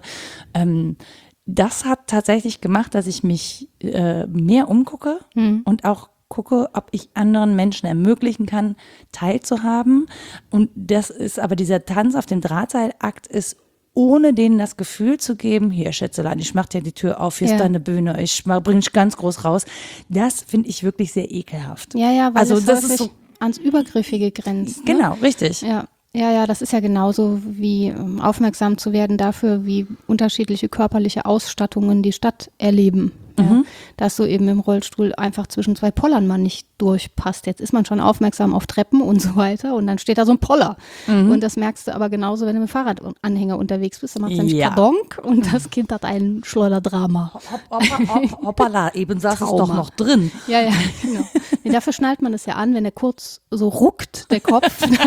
Speaker 1: Das hat tatsächlich gemacht, dass ich mich mehr umgucke und auch gucke, ob ich anderen Menschen ermöglichen kann, teilzuhaben. Und das ist aber dieser Tanz auf dem Drahtseilakt ist, ohne denen das Gefühl zu geben, hier Schätzelein, ich mach dir die Tür auf, hier ist deine Bühne, ich bring dich ganz groß raus. Das finde ich wirklich sehr ekelhaft.
Speaker 2: Ja, weil
Speaker 1: also
Speaker 2: es
Speaker 1: das ist so
Speaker 2: ans Übergriffige grenzt. Ne?
Speaker 1: Genau, richtig.
Speaker 2: Ja, das ist ja genauso wie aufmerksam zu werden dafür, wie unterschiedliche körperliche Ausstattungen die Stadt erleben. Ja. dass du eben im Rollstuhl einfach zwischen zwei Pollern mal nicht durchpasst. Jetzt ist man schon aufmerksam auf Treppen und so weiter und dann steht da so ein Poller. Und das merkst du aber genauso, wenn du mit dem Fahrradanhänger unterwegs bist. Dann macht es nämlich Kadonk und das Kind hat ein Schleuderdrama.
Speaker 1: Hoppala, eben saß es doch noch drin.
Speaker 2: Ja, genau. Nee, dafür schnallt man es ja an, wenn er kurz so ruckt, der Kopf, dann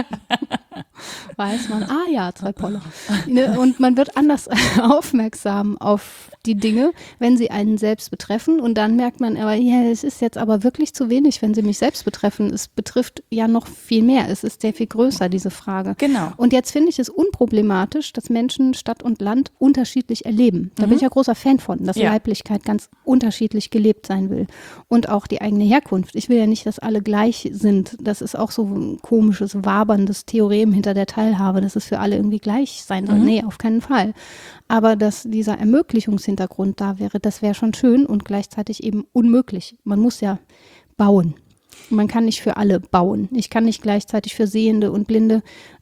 Speaker 2: weiß man, zwei Poller. Und man wird anders aufmerksam auf die Dinge, wenn sie einen selbst betreffen und dann merkt man, aber es ist jetzt aber wirklich zu wenig, wenn sie mich selbst betreffen. Es betrifft ja noch viel mehr. Es ist sehr viel größer, diese Frage.
Speaker 1: Genau.
Speaker 2: Und jetzt finde ich es unproblematisch, dass Menschen Stadt und Land unterschiedlich erleben. Da bin ich ja großer Fan von, dass Leiblichkeit ganz unterschiedlich gelebt sein will. Und auch die eigene Herkunft. Ich will ja nicht, dass alle gleich sind. Das ist auch so ein komisches, waberndes Theorem hinter der Teilhabe, dass es für alle irgendwie gleich sein soll. Nee, auf keinen Fall. Aber dass dieser Ermöglichungshintergrund da wäre, das wäre schon schön und gleichzeitig eben unmöglich. Man muss ja bauen. Man kann nicht für alle bauen. Ich kann nicht gleichzeitig für Sehende und Blinde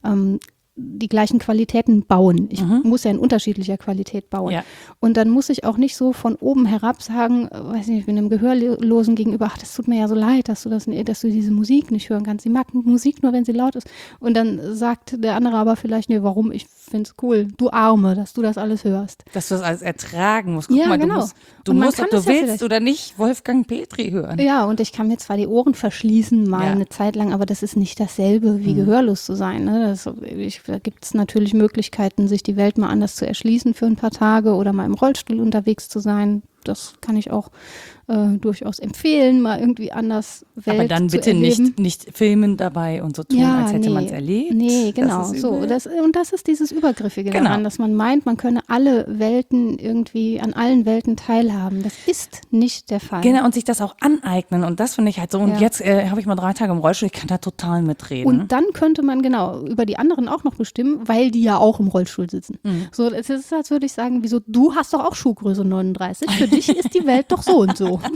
Speaker 2: die gleichen Qualitäten bauen. Ich muss ja in unterschiedlicher Qualität bauen. Ja. Und dann muss ich auch nicht so von oben herab sagen, weiß nicht, ich bin einem Gehörlosen gegenüber, das tut mir ja so leid, dass du diese Musik nicht hören kannst. Sie mag Musik nur, wenn sie laut ist. Und dann sagt der andere aber vielleicht, nee, warum? Ich finde es cool. Du Arme, dass du das alles hörst.
Speaker 1: Dass du das alles ertragen musst. Guck
Speaker 2: ja,
Speaker 1: mal,
Speaker 2: genau.
Speaker 1: Du musst, ob du willst oder nicht, Wolfgang Petri hören.
Speaker 2: Ja, und ich kann mir zwar die Ohren verschließen mal eine Zeit lang, aber das ist nicht dasselbe wie gehörlos zu sein. Ne? Da gibt es natürlich Möglichkeiten, sich die Welt mal anders zu erschließen für ein paar Tage oder mal im Rollstuhl unterwegs zu sein. Das kann ich auch durchaus empfehlen, mal irgendwie anders Welt zu erleben.
Speaker 1: Aber dann bitte nicht filmen dabei und so tun, als hätte man es erlebt.
Speaker 2: Nee, genau. Das ist dieses Übergriffige daran, dass man meint, man könne alle Welten irgendwie an allen Welten teilhaben. Das ist nicht der Fall.
Speaker 1: Genau, und sich das auch aneignen. Und das finde ich halt so. Und jetzt habe ich mal 3 Tage im Rollstuhl, ich kann da total mitreden.
Speaker 2: Und dann könnte man genau über die anderen auch noch bestimmen, weil die ja auch im Rollstuhl sitzen. So, es ist, als würde ich sagen, wieso, du hast doch auch Schuhgröße 39, für dich ist die Welt doch so und so.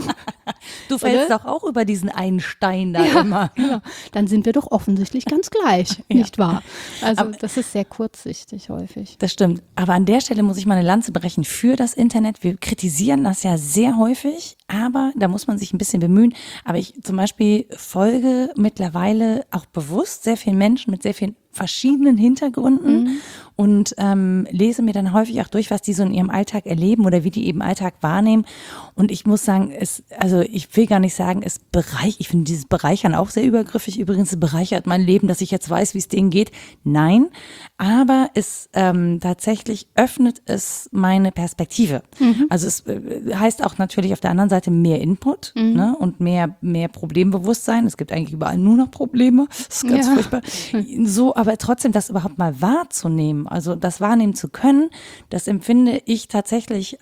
Speaker 1: Du fällst doch auch über diesen einen Stein da immer.
Speaker 2: Genau. Dann sind wir doch offensichtlich ganz gleich, nicht wahr? Also das ist sehr kurzsichtig häufig.
Speaker 1: Das stimmt. Aber an der Stelle muss ich mal eine Lanze brechen für das Internet. Wir kritisieren das ja sehr häufig, aber da muss man sich ein bisschen bemühen. Aber ich zum Beispiel folge mittlerweile auch bewusst sehr vielen Menschen mit sehr vielen verschiedenen Hintergründen und lese mir dann häufig auch durch, was die so in ihrem Alltag erleben oder wie die eben Alltag wahrnehmen. Und ich muss sagen, ich will gar nicht sagen, ich finde dieses Bereichern auch sehr übergriffig. Übrigens, es bereichert mein Leben, dass ich jetzt weiß, wie es denen geht. Nein, aber es tatsächlich öffnet es meine Perspektive. Also es heißt auch natürlich auf der anderen Seite mehr Input, ne, und mehr Problembewusstsein. Es gibt eigentlich überall nur noch Probleme. Das ist ganz furchtbar. So, aber trotzdem das überhaupt mal wahrzunehmen, also das wahrnehmen zu können, das empfinde ich tatsächlich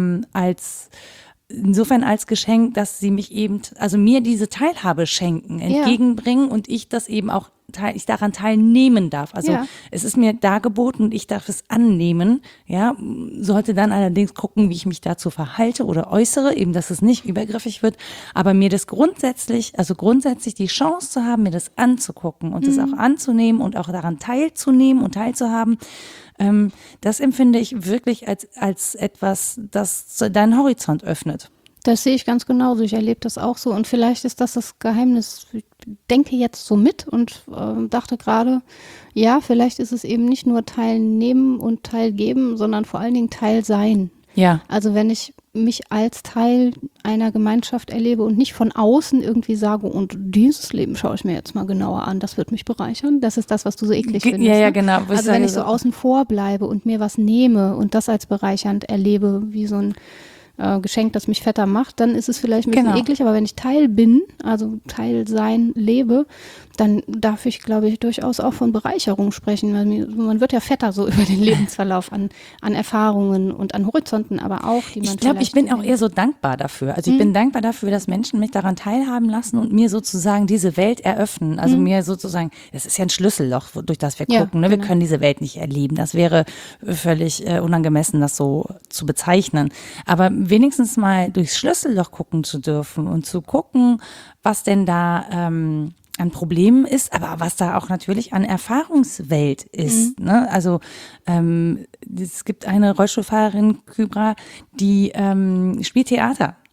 Speaker 1: insofern als Geschenk, dass sie mich eben, also mir diese Teilhabe schenken, entgegenbringen und ich das eben auch ich daran teilnehmen darf. Also es ist mir dargeboten und ich darf es annehmen. Ja, sollte dann allerdings gucken, wie ich mich dazu verhalte oder äußere, eben, dass es nicht übergriffig wird. Aber mir das grundsätzlich die Chance zu haben, mir das anzugucken und das auch anzunehmen und auch daran teilzunehmen und teilzuhaben, das empfinde ich wirklich als etwas, das deinen Horizont öffnet.
Speaker 2: Das sehe ich ganz genauso. Ich erlebe das auch so. Und vielleicht ist das Geheimnis. Ich denke jetzt so mit und dachte gerade, ja, vielleicht ist es eben nicht nur teilnehmen und teilgeben, sondern vor allen Dingen Teil sein.
Speaker 1: Ja.
Speaker 2: Also wenn ich mich als Teil einer Gemeinschaft erlebe und nicht von außen irgendwie sage, und dieses Leben schaue ich mir jetzt mal genauer an, das wird mich bereichern. Das ist das, was du so eklig findest.
Speaker 1: Ja,
Speaker 2: ne?
Speaker 1: genau.
Speaker 2: Also wenn ich so außen vor bleibe und mir was nehme und das als bereichernd erlebe, wie so ein Geschenk, das mich fetter macht, dann ist es vielleicht ein bisschen eklig, aber wenn ich Teil bin, also Teil sein lebe, dann darf ich, glaube ich, durchaus auch von Bereicherung sprechen. Man wird ja fetter so über den Lebensverlauf an Erfahrungen und an Horizonten, aber auch, die man
Speaker 1: Ich glaube, ich bin auch eher so dankbar dafür. Also ich bin dankbar dafür, dass Menschen mich daran teilhaben lassen und mir sozusagen diese Welt eröffnen. Also mir sozusagen, es ist ja ein Schlüsselloch, durch das wir gucken. Ne? Wir können diese Welt nicht erleben. Das wäre völlig unangemessen, das so zu bezeichnen. Aber wenigstens mal durchs Schlüsselloch gucken zu dürfen und zu gucken, was denn da an Problemen ist, aber was da auch natürlich an Erfahrungswelt ist. Ne? Also es gibt eine Rollstuhlfahrerin, Kybra, die spielt Theater.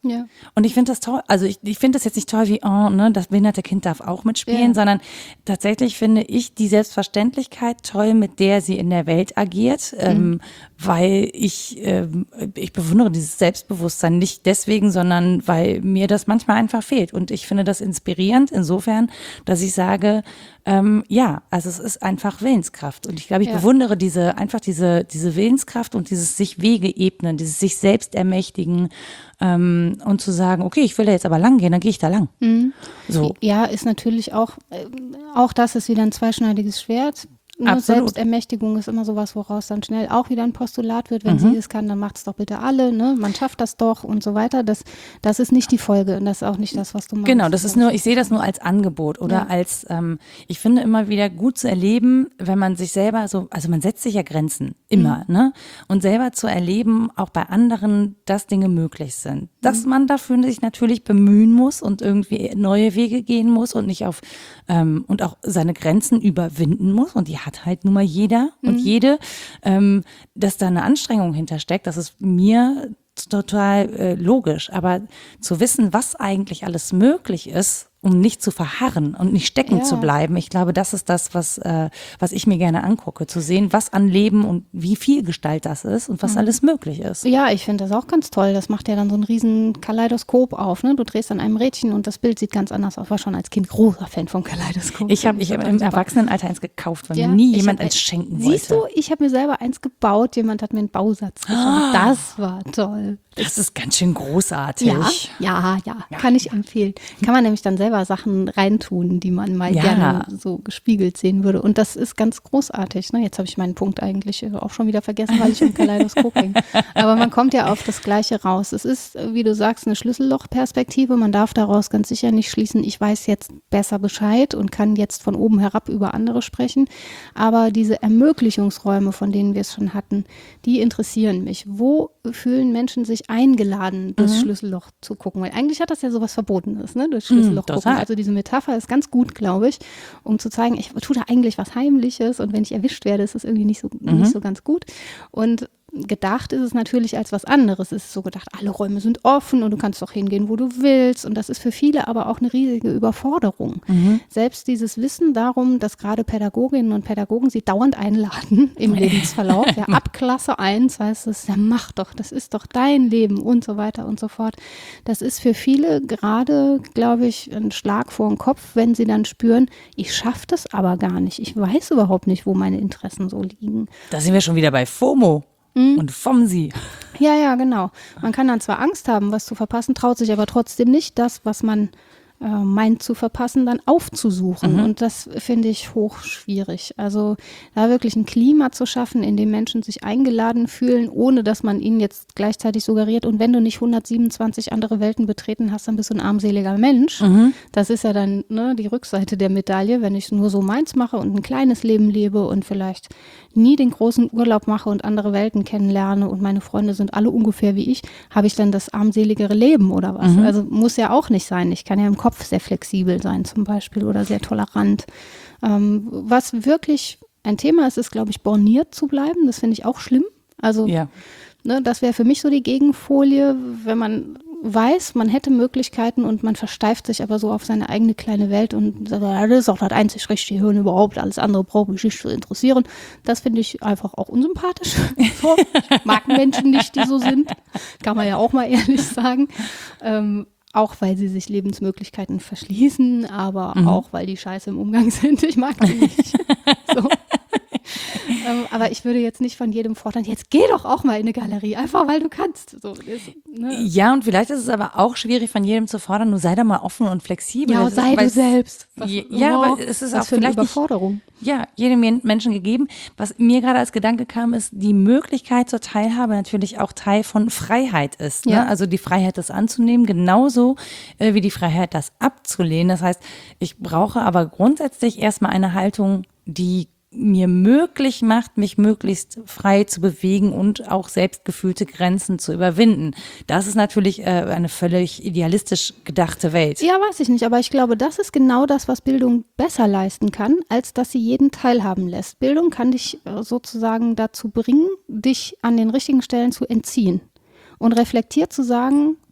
Speaker 2: Ja.
Speaker 1: Und ich finde das toll, also ich finde das jetzt nicht toll wie, oh, ne, das behinderte Kind darf auch mitspielen, sondern tatsächlich finde ich die Selbstverständlichkeit toll, mit der sie in der Welt agiert, weil ich bewundere dieses Selbstbewusstsein nicht deswegen, sondern weil mir das manchmal einfach fehlt. Und ich finde das inspirierend insofern, dass ich sage, also es ist einfach Willenskraft. Und ich glaube, ich bewundere diese Willenskraft und dieses sich Wege ebnen, dieses sich selbst ermächtigen und zu sagen, okay, ich will da jetzt aber lang gehen, dann gehe ich da lang. So.
Speaker 2: Ja, ist natürlich auch das ist wieder ein zweischneidiges Schwert.
Speaker 1: Absolut.
Speaker 2: Selbstermächtigung ist immer sowas, woraus dann schnell auch wieder ein Postulat wird. Wenn sie es kann, dann macht es doch bitte alle. Ne? Man schafft das doch und so weiter. Das ist nicht die Folge und das ist auch nicht das, was du machst.
Speaker 1: Genau, das ist nur, ich sehe das nur als Angebot oder als, ich finde immer wieder gut zu erleben, wenn man sich selber so, also man setzt sich ja Grenzen, immer, ne? Und selber zu erleben, auch bei anderen, dass Dinge möglich sind. Dass man dafür sich natürlich bemühen muss und irgendwie neue Wege gehen muss und nicht und auch seine Grenzen überwinden muss. Und die hat halt nun mal jeder und jede, dass da eine Anstrengung hintersteckt, das ist mir total logisch. Aber zu wissen, was eigentlich alles möglich ist, um nicht zu verharren und nicht stecken zu bleiben, ich glaube, das ist das, was ich mir gerne angucke, zu sehen, was an Leben und wie viel Gestalt das ist und was alles möglich ist.
Speaker 2: Ja, ich finde das auch ganz toll. Das macht ja dann so ein riesen Kaleidoskop auf. Ne? Du drehst an einem Rädchen und das Bild sieht ganz anders aus. Ich war schon als Kind großer Fan vom Kaleidoskop.
Speaker 1: Ich hab im Erwachsenenalter eins gekauft, weil mir nie jemand eins schenken wollte.
Speaker 2: Siehst du, ich habe mir selber eins gebaut. Jemand hat mir einen Bausatz geschenkt. Das war toll.
Speaker 1: Das ist ganz schön großartig.
Speaker 2: Ja, kann ich empfehlen. Kann man nämlich dann selber Sachen reintun, die man mal gerne so gespiegelt sehen würde. Und das ist ganz großartig. Ne? Jetzt habe ich meinen Punkt eigentlich auch schon wieder vergessen, weil ich im Kaleidoskop hänge. Aber man kommt ja auf das Gleiche raus. Es ist, wie du sagst, eine Schlüssellochperspektive. Man darf daraus ganz sicher nicht schließen, ich weiß jetzt besser Bescheid und kann jetzt von oben herab über andere sprechen. Aber diese Ermöglichungsräume, von denen wir es schon hatten, die interessieren mich. Wo fühlen Menschen sich eingeladen, durchs Schlüsselloch zu gucken? Weil eigentlich hat das ja sowas Verbotenes, ne? Durchs Schlüsselloch gucken. Also diese Metapher ist ganz gut, glaube ich, um zu zeigen, ich tue da eigentlich was Heimliches und wenn ich erwischt werde, ist das irgendwie nicht so ganz gut. Und gedacht ist es natürlich als was anderes. Es ist so gedacht, alle Räume sind offen und du kannst doch hingehen, wo du willst. Und das ist für viele aber auch eine riesige Überforderung. Selbst dieses Wissen darum, dass gerade Pädagoginnen und Pädagogen sie dauernd einladen im Lebensverlauf. Ja, ab Klasse 1 heißt es, ja mach doch, das ist doch dein Leben und so weiter und so fort. Das ist für viele gerade, glaube ich, ein Schlag vor den Kopf, wenn sie dann spüren, ich schaffe das aber gar nicht. Ich weiß überhaupt nicht, wo meine Interessen so liegen.
Speaker 1: Da sind wir schon wieder bei FOMO. Und FOMSI.
Speaker 2: Ja, genau. Man kann dann zwar Angst haben, was zu verpassen, traut sich aber trotzdem nicht, das, was man meint zu verpassen, dann aufzusuchen. Und das finde ich hoch schwierig. Also da wirklich ein Klima zu schaffen, in dem Menschen sich eingeladen fühlen, ohne dass man ihnen jetzt gleichzeitig suggeriert, und wenn du nicht 127 andere Welten betreten hast, dann bist du ein armseliger Mensch. Das ist ja dann die Rückseite der Medaille. Wenn ich nur so meins mache und ein kleines Leben lebe und vielleicht nie den großen Urlaub mache und andere Welten kennenlerne und meine Freunde sind alle ungefähr wie ich, habe ich dann das armseligere Leben oder was? Also muss ja auch nicht sein. Ich kann ja im Kopf sehr flexibel sein zum Beispiel oder sehr tolerant. Was wirklich ein Thema ist, ist, glaube ich, borniert zu bleiben. Das finde ich auch schlimm. Also das wäre für mich so die Gegenfolie, wenn man weiß, man hätte Möglichkeiten und man versteift sich aber so auf seine eigene kleine Welt und sagt, das ist auch das einzig richtige Hirn überhaupt, alles andere braucht mich nicht zu interessieren. Das finde ich einfach auch unsympathisch. So, ich mag Menschen nicht, die so sind. Kann man ja auch mal ehrlich sagen. Auch weil sie sich Lebensmöglichkeiten verschließen, aber auch weil die scheiße im Umgang sind. Ich mag die nicht. So. Aber ich würde jetzt nicht von jedem fordern, jetzt geh doch auch mal in eine Galerie, einfach weil du kannst. So,
Speaker 1: Ja, und vielleicht ist es aber auch schwierig von jedem zu fordern, nur sei da mal offen und flexibel.
Speaker 2: Ja, sei du selbst.
Speaker 1: Aber es ist auch
Speaker 2: für
Speaker 1: vielleicht
Speaker 2: eine Überforderung.
Speaker 1: Jedem Menschen gegeben. Was mir gerade als Gedanke kam, ist, die Möglichkeit zur Teilhabe natürlich auch Teil von Freiheit ist. Ne? Also die Freiheit, das anzunehmen, genauso wie die Freiheit, das abzulehnen. Das heißt, ich brauche aber grundsätzlich erstmal eine Haltung, die mir möglich macht, mich möglichst frei zu bewegen und auch selbstgefühlte Grenzen zu überwinden. Das ist natürlich eine völlig idealistisch gedachte Welt.
Speaker 2: Ja, weiß ich nicht, aber ich glaube, das ist genau das, was Bildung besser leisten kann, als dass sie jeden teilhaben lässt. Bildung kann dich sozusagen dazu bringen, dich an den richtigen Stellen zu entziehen und reflektiert zu sagen,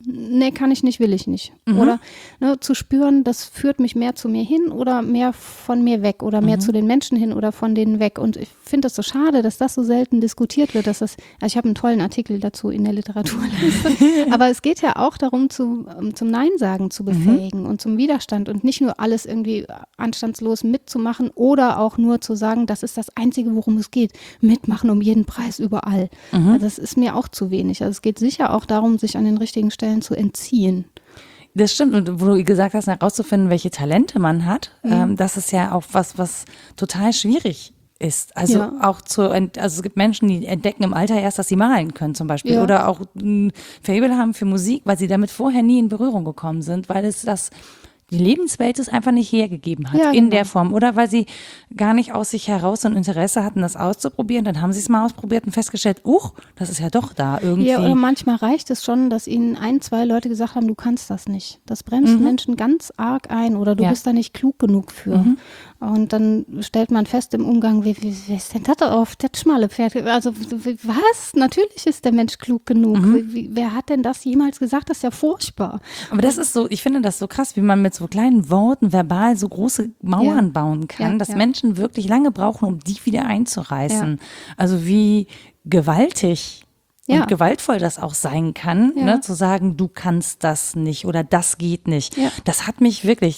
Speaker 2: nee, kann ich nicht, will ich nicht. Oder zu spüren, das führt mich mehr zu mir hin oder mehr von mir weg oder mehr zu den Menschen hin oder von denen weg. Und ich finde das so schade, dass das so selten diskutiert wird. Also ich habe einen tollen Artikel dazu in der Literaturliste. Aber es geht ja auch darum, zum Nein sagen zu befähigen und zum Widerstand und nicht nur alles irgendwie anstandslos mitzumachen oder auch nur zu sagen, das ist das Einzige, worum es geht. Mitmachen um jeden Preis überall. Also das ist mir auch zu wenig. Also es geht sicher auch darum, sich an den richtigen Stellen zu entziehen.
Speaker 1: Das stimmt. Und wo du gesagt hast, herauszufinden, welche Talente man hat, das ist ja auch was total schwierig ist. Also auch also es gibt Menschen, die entdecken im Alter erst, dass sie malen können zum Beispiel oder auch ein Faible haben für Musik, weil sie damit vorher nie in Berührung gekommen sind, weil es die Lebenswelt es einfach nicht hergegeben hat in der Form oder weil sie gar nicht aus sich heraus so ein Interesse hatten, das auszuprobieren. Dann haben sie es mal ausprobiert und festgestellt, das ist ja doch da irgendwie.
Speaker 2: Ja, oder manchmal reicht es schon, dass ihnen 1, 2 Leute gesagt haben, du kannst das nicht. Das bremst Menschen ganz arg ein oder du bist da nicht klug genug für. Und dann stellt man fest im Umgang, wie ist denn das auf das schmale Pferd? Also was? Natürlich ist der Mensch klug genug. Wer hat denn das jemals gesagt? Das ist ja furchtbar.
Speaker 1: Aber das ist so, ich finde das so krass, wie man mit so kleinen Worten verbal so große Mauern bauen kann, dass Menschen wirklich lange brauchen, um die wieder einzureißen. Also wie gewaltig und gewaltvoll das auch sein kann, ne, zu sagen, du kannst das nicht oder das geht nicht. Das hat mich wirklich,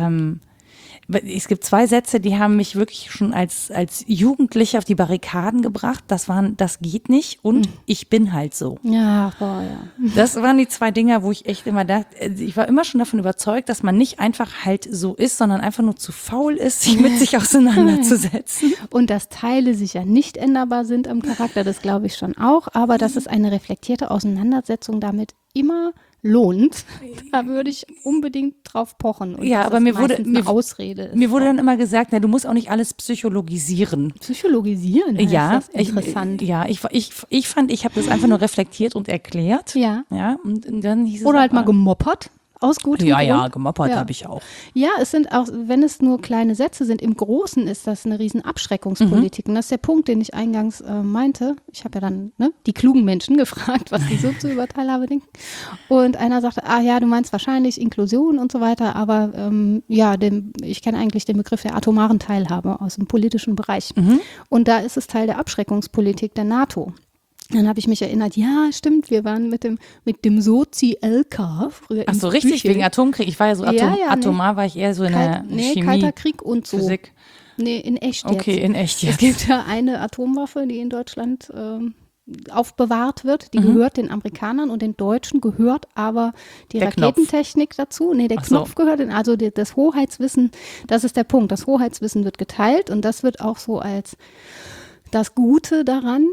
Speaker 1: es gibt 2 Sätze, die haben mich wirklich schon als Jugendliche auf die Barrikaden gebracht. Das waren, das geht nicht und ich bin halt so.
Speaker 2: Ja.
Speaker 1: Das waren die 2 Dinger, wo ich echt immer dachte, ich war immer schon davon überzeugt, dass man nicht einfach halt so ist, sondern einfach nur zu faul ist, sich mit sich auseinanderzusetzen.
Speaker 2: Und dass Teile sicher nicht änderbar sind am Charakter, das glaube ich schon auch, aber dass es eine reflektierte Auseinandersetzung damit immer lohnt, da würde ich unbedingt drauf pochen. Und
Speaker 1: aber mir wurde
Speaker 2: eine Ausrede ist.
Speaker 1: Mir wurde dann immer gesagt, du musst auch nicht alles psychologisieren.
Speaker 2: Psychologisieren?
Speaker 1: Ja,
Speaker 2: das interessant.
Speaker 1: Ich fand, ich habe das einfach nur reflektiert und erklärt.
Speaker 2: Ja.
Speaker 1: Und dann hieß es
Speaker 2: oder halt mal gemoppert. Aus gutem Grund.
Speaker 1: gemoppert habe ich auch.
Speaker 2: Ja, es sind auch, wenn es nur kleine Sätze sind, im Großen ist das eine riesen Abschreckungspolitik. Und das ist der Punkt, den ich eingangs meinte. Ich habe ja dann die klugen Menschen gefragt, was die so über Teilhabe denken. Und einer sagte, du meinst wahrscheinlich Inklusion und so weiter, aber ich kenne eigentlich den Begriff der atomaren Teilhabe aus dem politischen Bereich. Und da ist es Teil der Abschreckungspolitik der NATO. Dann habe ich mich erinnert, ja, stimmt, wir waren mit dem Sozi-LK früher.
Speaker 1: Ach so, richtig, wegen Atomkrieg. Ich war ja so atomar, war ich eher so in der Chemie.
Speaker 2: Kalter Krieg und so.
Speaker 1: Physik.
Speaker 2: Nee, in echt jetzt.
Speaker 1: Okay, in echt jetzt.
Speaker 2: Es gibt ja eine Atomwaffe, die in Deutschland aufbewahrt wird. Die gehört den Amerikanern und den Deutschen gehört aber die Raketentechnik dazu. Nee, der Knopf gehört, also das Hoheitswissen, das ist der Punkt. Das Hoheitswissen wird geteilt und das wird auch so als das Gute daran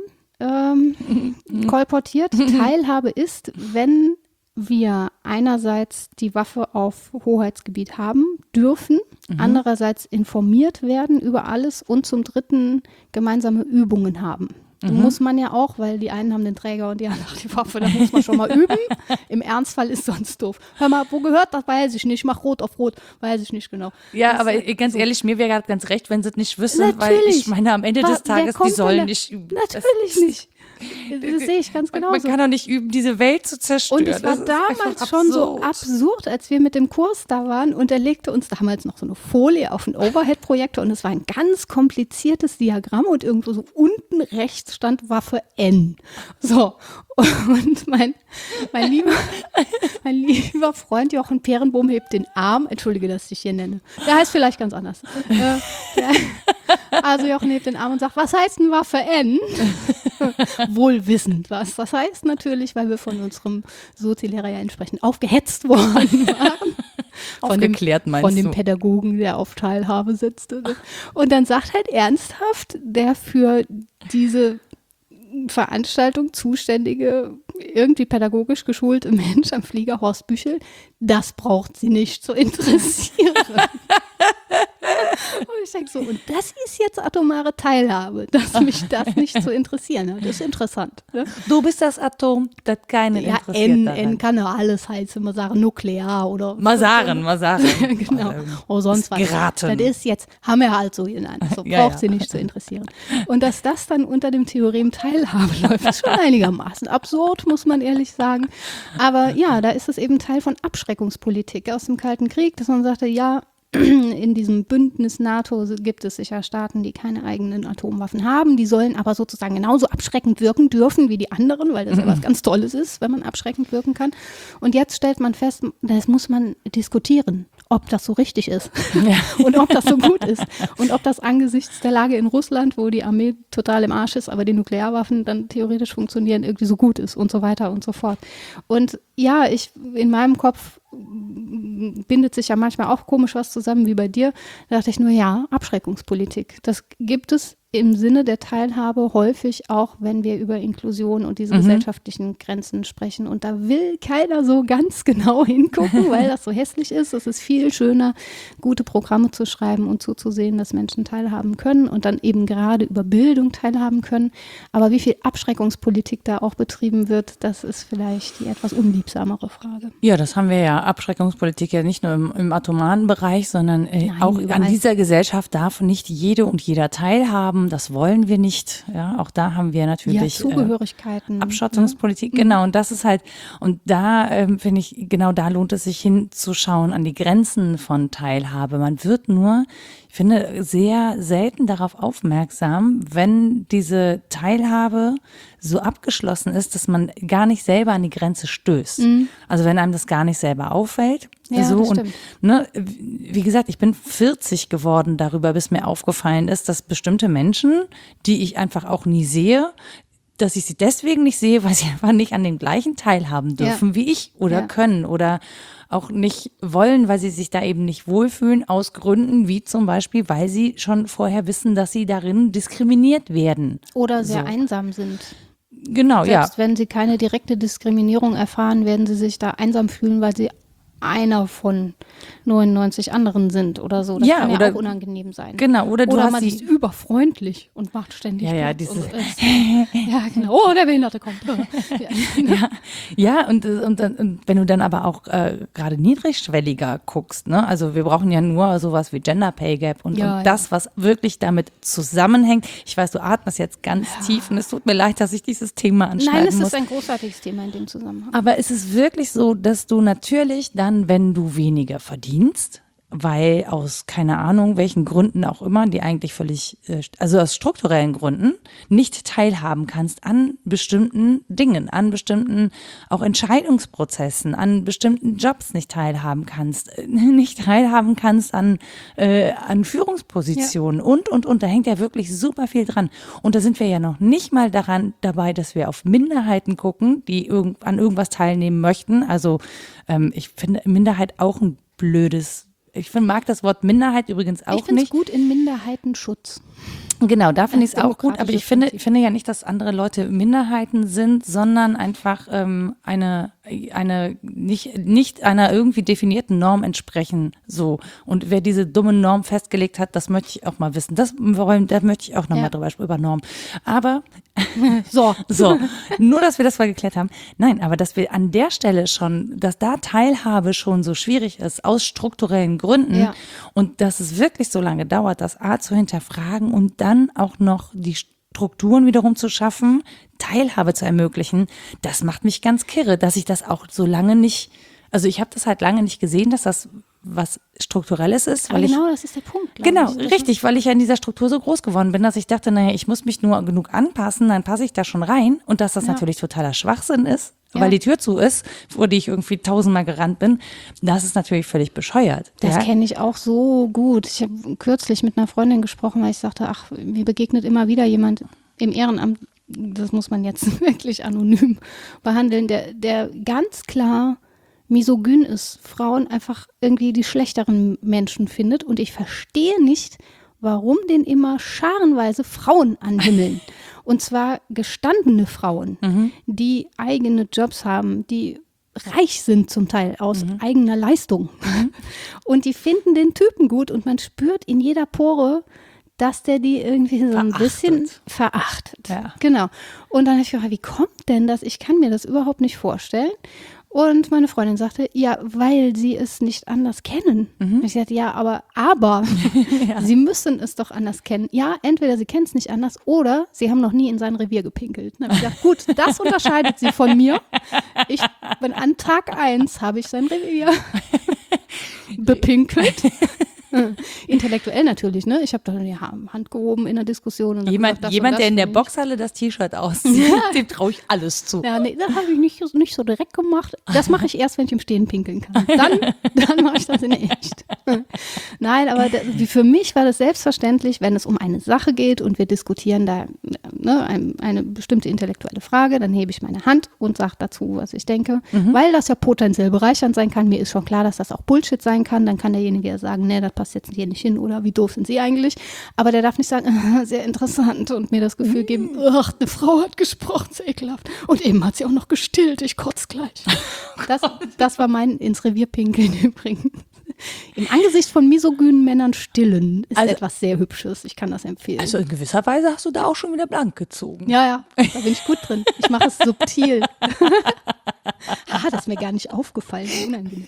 Speaker 2: kolportiert. Teilhabe ist, wenn wir einerseits die Waffe auf Hoheitsgebiet haben dürfen, andererseits informiert werden über alles und zum Dritten gemeinsame Übungen haben. Muss man ja auch, weil die einen haben den Träger und die anderen die Waffe, da muss man schon mal üben. Im Ernstfall ist sonst doof. Hör mal, wo gehört das? Weiß ich nicht. Mach rot auf rot. Weiß ich nicht genau.
Speaker 1: Ja, aber ganz ehrlich, mir wäre gerade ganz recht, wenn sie es nicht wissen, weil ich meine, am Ende des Tages, die sollen nicht üben.
Speaker 2: Natürlich nicht. Das sehe ich ganz genauso.
Speaker 1: Man kann doch nicht üben, diese Welt zu zerstören.
Speaker 2: Und es war damals schon so absurd, als wir mit dem Kurs da waren und er legte uns damals noch so eine Folie auf den Overhead-Projektor und es war ein ganz kompliziertes Diagramm und irgendwo so unten rechts stand Waffe N. So, und mein lieber Freund Jochen Perenbohm hebt den Arm, entschuldige, dass ich dich hier nenne, der heißt vielleicht ganz anders. Also Jochen hebt den Arm und sagt, was heißt denn Waffe N? Wohl wissend, was das heißt natürlich, weil wir von unserem Sozi-Lehrer ja entsprechend aufgehetzt worden waren.
Speaker 1: Aufgeklärt meinst du?
Speaker 2: Von dem Pädagogen, der auf Teilhabe sitzte. Und dann sagt halt ernsthaft der für diese Veranstaltung zuständige, irgendwie pädagogisch geschulte Mensch am Flieger, Horst Büchel, das braucht sie nicht zu interessieren. Und ich denke so, und das ist jetzt atomare Teilhabe, dass mich das nicht so interessieren. Das ist interessant. Ne?
Speaker 1: Du bist das Atom, das keinen
Speaker 2: Ja,
Speaker 1: interessiert daran.
Speaker 2: N kann ja alles heißen, man sagen nuklear oder
Speaker 1: Mal sagen.
Speaker 2: genau. Oder sonst was.
Speaker 1: Geraten.
Speaker 2: Das ist jetzt, haben wir halt so genannt. So braucht sie nicht zu interessieren. Und dass das dann unter dem Theorem Teilhabe läuft, ist schon einigermaßen absurd, muss man ehrlich sagen. Aber ja, da ist es eben Teil von Abschreckungspolitik aus dem Kalten Krieg, dass man sagte, ja, in diesem Bündnis NATO gibt es sicher Staaten, die keine eigenen Atomwaffen haben. Die sollen aber sozusagen genauso abschreckend wirken dürfen wie die anderen, weil das ja was ganz Tolles ist, wenn man abschreckend wirken kann. Und jetzt stellt man fest, das muss man diskutieren, ob das so richtig ist und ob das so gut ist und ob das angesichts der Lage in Russland, wo die Armee total im Arsch ist, aber die Nuklearwaffen dann theoretisch funktionieren, irgendwie so gut ist und so weiter und so fort. Und ja, in meinem Kopf bindet sich ja manchmal auch komisch was zusammen wie bei dir. Da dachte ich nur, ja, Abschreckungspolitik. Das gibt es im Sinne der Teilhabe häufig auch, wenn wir über Inklusion und diese gesellschaftlichen Grenzen sprechen. Und da will keiner so ganz genau hingucken, weil das so hässlich ist. Es ist viel schöner, gute Programme zu schreiben und zuzusehen, dass Menschen teilhaben können und dann eben gerade über Bildung teilhaben können. Aber wie viel Abschreckungspolitik da auch betrieben wird, das ist vielleicht die etwas unliebsamere Frage.
Speaker 1: Ja, das haben wir ja, Abschreckungspolitik ja nicht nur im atomaren Bereich, sondern auch
Speaker 2: überall.
Speaker 1: an dieser Gesellschaft darf nicht jede und jeder teilhaben. Das wollen wir nicht. Ja, auch da haben wir natürlich
Speaker 2: Zugehörigkeiten.
Speaker 1: Abschottungspolitik, genau. Und das ist halt, und da finde ich, genau da lohnt es sich hinzuschauen an die Grenzen von Teilhabe. Man wird nur, ich finde, sehr selten darauf aufmerksam, wenn diese Teilhabe so abgeschlossen ist, dass man gar nicht selber an die Grenze stößt. Also wenn einem das gar nicht selber auffällt.
Speaker 2: Ja,
Speaker 1: so,
Speaker 2: das
Speaker 1: und
Speaker 2: stimmt.
Speaker 1: ne, wie gesagt, ich bin 40 geworden darüber, bis mir aufgefallen ist, dass bestimmte Menschen, die ich einfach auch nie sehe, dass ich sie deswegen nicht sehe, weil sie einfach nicht an dem gleichen teilhaben dürfen wie ich oder können oder auch nicht wollen, weil sie sich da eben nicht wohlfühlen, aus Gründen wie zum Beispiel, weil sie schon vorher wissen, dass sie darin diskriminiert werden.
Speaker 2: Oder sehr einsam sind.
Speaker 1: Genau,
Speaker 2: Selbst wenn sie keine direkte Diskriminierung erfahren, werden sie sich da einsam fühlen, weil sie einer von 99 anderen sind oder so. Das kann ja auch unangenehm sein.
Speaker 1: Genau, oder du hast
Speaker 2: man ist überfreundlich und macht ständig
Speaker 1: ja,
Speaker 2: Platz
Speaker 1: dieses
Speaker 2: ja, genau. Oh, der Behinderte kommt.
Speaker 1: Und wenn du dann aber auch gerade niedrigschwelliger guckst, ne? Also wir brauchen ja nur sowas wie Gender Pay Gap und das, was wirklich damit zusammenhängt. Ich weiß, du atmest jetzt ganz tief und es tut mir leid, dass ich dieses Thema anschneiden muss.
Speaker 2: Nein, es ist ein großartiges Thema in dem Zusammenhang.
Speaker 1: Aber es ist wirklich so, dass du natürlich dann, wenn du weniger verdienst, weil aus keine Ahnung welchen Gründen auch immer, die eigentlich völlig, also aus strukturellen Gründen, nicht teilhaben kannst an bestimmten Dingen, an bestimmten auch Entscheidungsprozessen, an bestimmten Jobs nicht teilhaben kannst, nicht teilhaben kannst an Führungspositionen und. Da hängt ja wirklich super viel dran. Und da sind wir ja noch nicht mal dabei, dass wir auf Minderheiten gucken, die an irgendwas teilnehmen möchten. Also ich finde Minderheit auch ein blödes. Ich mag das Wort Minderheit übrigens auch nicht.
Speaker 2: Ich finde es gut in Minderheitenschutz.
Speaker 1: Genau, da finde ich es auch gut, aber ich finde ja nicht, dass andere Leute Minderheiten sind, sondern einfach eine nicht einer irgendwie definierten Norm entsprechen. So. Und wer diese dumme Norm festgelegt hat, das möchte ich auch mal wissen. Da möchte ich auch nochmal drüber sprechen, über Norm. Aber so, nur, dass wir das mal geklärt haben. Nein, aber dass wir an der Stelle schon, dass da Teilhabe schon so schwierig ist, aus strukturellen Gründen und dass es wirklich so lange dauert, das A zu hinterfragen und dann auch noch die Strukturen wiederum zu schaffen, Teilhabe zu ermöglichen, das macht mich ganz kirre, dass ich das auch so lange nicht, also ich habe das halt lange nicht gesehen, dass das was Strukturelles ist. Weil
Speaker 2: das ist der Punkt.
Speaker 1: Genau, richtig, weil ich ja in dieser Struktur so groß geworden bin, dass ich dachte, naja, ich muss mich nur genug anpassen, dann passe ich da schon rein und dass das natürlich totaler Schwachsinn ist, weil die Tür zu ist, vor die ich irgendwie 1000-mal gerannt bin, das ist natürlich völlig bescheuert.
Speaker 2: Das kenne ich auch so gut. Ich habe kürzlich mit einer Freundin gesprochen, weil ich sagte, mir begegnet immer wieder jemand im Ehrenamt, das muss man jetzt wirklich anonym behandeln, der ganz klar misogyn ist, Frauen einfach irgendwie die schlechteren Menschen findet und ich verstehe nicht, warum den immer scharenweise Frauen anhimmeln. Und zwar gestandene Frauen, die eigene Jobs haben, die reich sind zum Teil aus eigener Leistung. Und die finden den Typen gut und man spürt in jeder Pore, dass der die irgendwie so ein bisschen verachtet.
Speaker 1: Ja.
Speaker 2: Genau. Und dann habe ich gefragt, wie kommt denn das? Ich kann mir das überhaupt nicht vorstellen. Und meine Freundin sagte, ja, weil sie es nicht anders kennen. Und ich sagte, ja, aber Sie müssen es doch anders kennen. Ja, entweder sie kennen es nicht anders oder sie haben noch nie in sein Revier gepinkelt. Dann habe ich gesagt, gut, das unterscheidet sie von mir. Ich bin an Tag 1 habe ich sein Revier bepinkelt. Intellektuell natürlich, ne? Ich habe da die Hand gehoben in der Diskussion. Und
Speaker 1: Jemand, der in der Boxhalle das T-Shirt auszieht, dem traue ich alles zu.
Speaker 2: Ja, nee, das habe ich nicht so direkt gemacht. Das mache ich erst, wenn ich im Stehen pinkeln kann. Dann mache ich das in echt. Nein, aber für mich war das selbstverständlich, wenn es um eine Sache geht und wir diskutieren da eine bestimmte intellektuelle Frage, dann hebe ich meine Hand und sage dazu, was ich denke. Weil das ja potenziell bereichernd sein kann. Mir ist schon klar, dass das auch Bullshit sein kann. Dann kann derjenige ja sagen, nee, das passt jetzt hier nicht hin oder wie doof sind Sie eigentlich? Aber der darf nicht sagen, sehr interessant und mir das Gefühl geben, ach, eine Frau hat gesprochen, sehr ekelhaft. Und eben hat sie auch noch gestillt, ich kotze gleich. Das war mein ins Revier pinkeln übrigens. Im Angesicht von misogynen Männern stillen ist etwas sehr Hübsches. Ich kann das empfehlen.
Speaker 1: Also in gewisser Weise hast du da auch schon wieder blank gezogen.
Speaker 2: Ja, da bin ich gut drin. Ich mache es subtil. Das ist mir gar nicht aufgefallen. Unangenehm.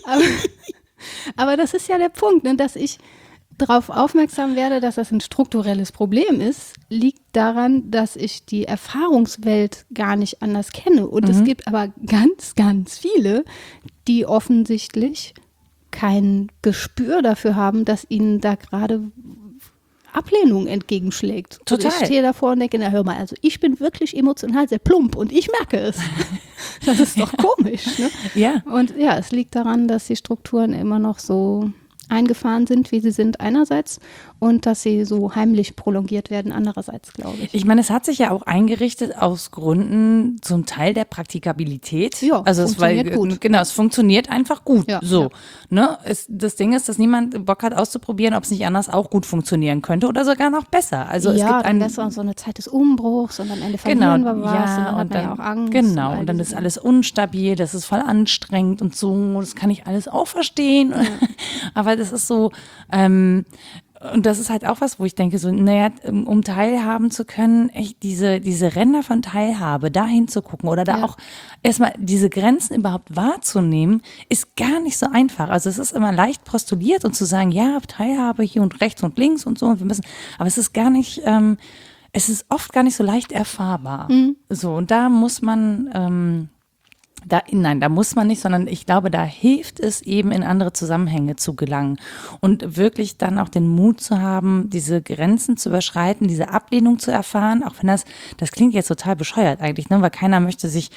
Speaker 2: Aber das ist ja der Punkt, ne, dass ich darauf aufmerksam werde, dass das ein strukturelles Problem ist, liegt daran, dass ich die Erfahrungswelt gar nicht anders kenne. Und es gibt aber ganz, ganz viele, die offensichtlich kein Gespür dafür haben, dass ihnen da gerade Ablehnung entgegenschlägt.
Speaker 1: Total.
Speaker 2: Und ich stehe davor und denke, na hör mal, also ich bin wirklich emotional sehr plump und ich merke es. Das ist doch komisch. Ne?
Speaker 1: Ja.
Speaker 2: Und ja, es liegt daran, dass die Strukturen immer noch so eingefahren sind, wie sie sind einerseits und dass sie so heimlich prolongiert werden andererseits, glaube ich.
Speaker 1: Ich meine, es hat sich ja auch eingerichtet aus Gründen zum Teil der Praktikabilität.
Speaker 2: Ja,
Speaker 1: also
Speaker 2: funktioniert gut.
Speaker 1: Genau, es funktioniert einfach gut.
Speaker 2: Ja,
Speaker 1: so,
Speaker 2: ja.
Speaker 1: Ne? Das Ding ist, dass niemand Bock hat auszuprobieren, ob es nicht anders auch gut funktionieren könnte oder sogar noch besser. Also es gibt
Speaker 2: dann ist auch so eine Zeit des Umbruchs und am Ende verlieren wir was und dann hat man ja auch Angst.
Speaker 1: Genau, und dann ist alles unstabil, das ist voll anstrengend und so, das kann ich alles auch verstehen. Ja. Aber das ist so, und das ist halt auch was, wo ich denke, so, naja, um teilhaben zu können, echt diese Ränder von Teilhabe, da hinzugucken oder da auch erstmal diese Grenzen überhaupt wahrzunehmen, ist gar nicht so einfach. Also es ist immer leicht postuliert und zu sagen, ja, Teilhabe hier und rechts und links und so, und wir müssen, aber es ist gar nicht, es ist oft gar nicht so leicht erfahrbar. So, und da muss man, da muss man nicht, sondern ich glaube, da hilft es eben, in andere Zusammenhänge zu gelangen und wirklich dann auch den Mut zu haben, diese Grenzen zu überschreiten, diese Ablehnung zu erfahren, auch wenn das klingt jetzt total bescheuert eigentlich, ne, weil keiner möchte sich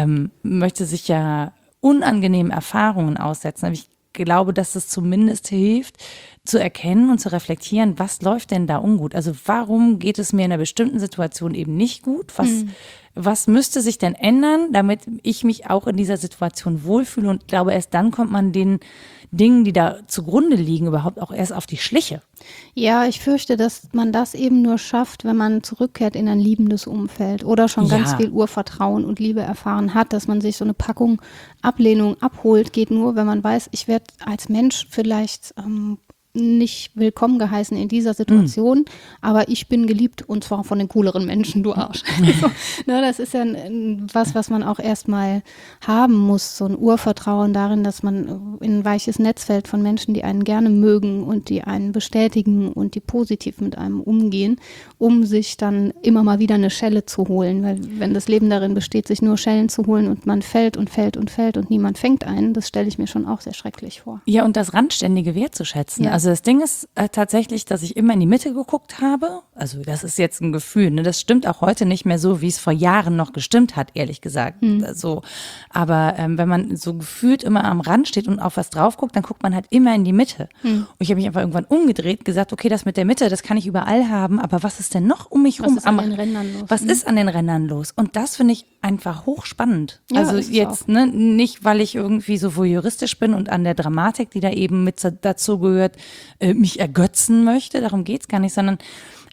Speaker 1: ja unangenehmen Erfahrungen aussetzen, aber ich glaube, dass es zumindest hilft, zu erkennen und zu reflektieren, was läuft denn da ungut? Also warum geht es mir in einer bestimmten Situation eben nicht gut? Was müsste sich denn ändern, damit ich mich auch in dieser Situation wohlfühle? Und glaube, erst dann kommt man den Dingen, die da zugrunde liegen, überhaupt auch erst auf die Schliche.
Speaker 2: Ja, ich fürchte, dass man das eben nur schafft, wenn man zurückkehrt in ein liebendes Umfeld oder schon ganz viel Urvertrauen und Liebe erfahren hat, dass man sich so eine Packung Ablehnung abholt, geht nur, wenn man weiß, ich werde als Mensch vielleicht nicht willkommen geheißen in dieser Situation, aber ich bin geliebt und zwar von den cooleren Menschen, du Arsch. Also, ne, das ist ja was man auch erstmal haben muss, so ein Urvertrauen darin, dass man in ein weiches Netz fällt von Menschen, die einen gerne mögen und die einen bestätigen und die positiv mit einem umgehen, um sich dann immer mal wieder eine Schelle zu holen, weil wenn das Leben darin besteht, sich nur Schellen zu holen und man fällt und fällt und fällt und niemand fängt einen, das stelle ich mir schon auch sehr schrecklich vor.
Speaker 1: Ja, und das Randständige wertzuschätzen.
Speaker 2: Ja.
Speaker 1: Also das Ding ist tatsächlich, dass ich immer in die Mitte geguckt habe. Also das ist jetzt ein Gefühl, ne? Das stimmt auch heute nicht mehr so, wie es vor Jahren noch gestimmt hat, ehrlich gesagt. So. Aber wenn man so gefühlt immer am Rand steht und auf was drauf guckt, dann guckt man halt immer in die Mitte. Und ich habe mich einfach irgendwann umgedreht, gesagt, okay, das mit der Mitte, das kann ich überall haben, aber was ist denn noch um mich rum?
Speaker 2: Was ist an den Rändern los?
Speaker 1: Was ist an den Rändern los? Und das finde ich einfach hochspannend.
Speaker 2: Ja,
Speaker 1: also
Speaker 2: ist es
Speaker 1: jetzt, ne, nicht, weil ich irgendwie so voyeuristisch bin und an der Dramatik, die da eben mit dazu gehört, mich ergötzen möchte, darum geht's gar nicht, sondern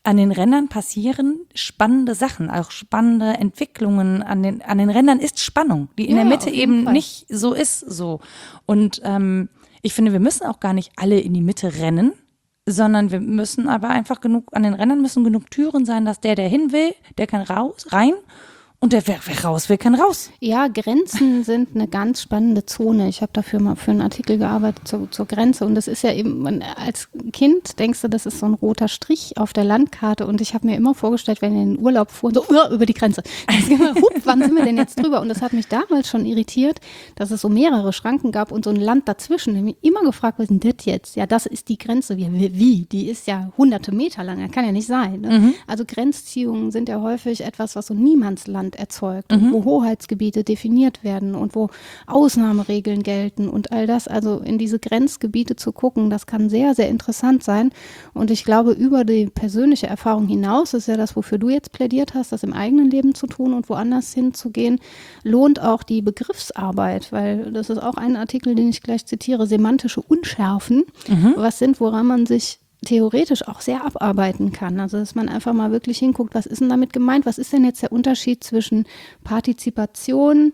Speaker 1: an den Rändern passieren spannende Sachen, auch spannende Entwicklungen. An den Rändern ist Spannung, die in der Mitte eben nicht so ist. So. Und ich finde, wir müssen auch gar nicht alle in die Mitte rennen, sondern wir müssen aber einfach an den Rändern müssen genug Türen sein, dass der hin will, der kann rein. Und wer raus will, kann raus.
Speaker 2: Ja, Grenzen sind eine ganz spannende Zone. Ich habe dafür mal für einen Artikel gearbeitet zur Grenze. Und das ist ja eben, als Kind denkst du, das ist so ein roter Strich auf der Landkarte. Und ich habe mir immer vorgestellt, wenn wir in den Urlaub fuhren, so über die Grenze. Wann sind wir denn jetzt drüber? Und das hat mich damals schon irritiert, dass es so mehrere Schranken gab und so ein Land dazwischen. Ich habe mich immer gefragt, was ist denn das jetzt? Ja, das ist die Grenze. Wie? Die ist ja hunderte Meter lang. Das kann ja nicht sein. Ne? Also Grenzziehungen sind ja häufig etwas, was so Niemandsland erzeugt, und wo Hoheitsgebiete definiert werden und wo Ausnahmeregeln gelten und all das. Also in diese Grenzgebiete zu gucken, das kann sehr, sehr interessant sein. Und ich glaube, über die persönliche Erfahrung hinaus, ist ja das, wofür du jetzt plädiert hast, das im eigenen Leben zu tun und woanders hinzugehen, lohnt auch die Begriffsarbeit, weil das ist auch ein Artikel, den ich gleich zitiere, semantische Unschärfen, was sind, woran man sich theoretisch auch sehr abarbeiten kann. Also dass man einfach mal wirklich hinguckt, was ist denn damit gemeint? Was ist denn jetzt der Unterschied zwischen Partizipation,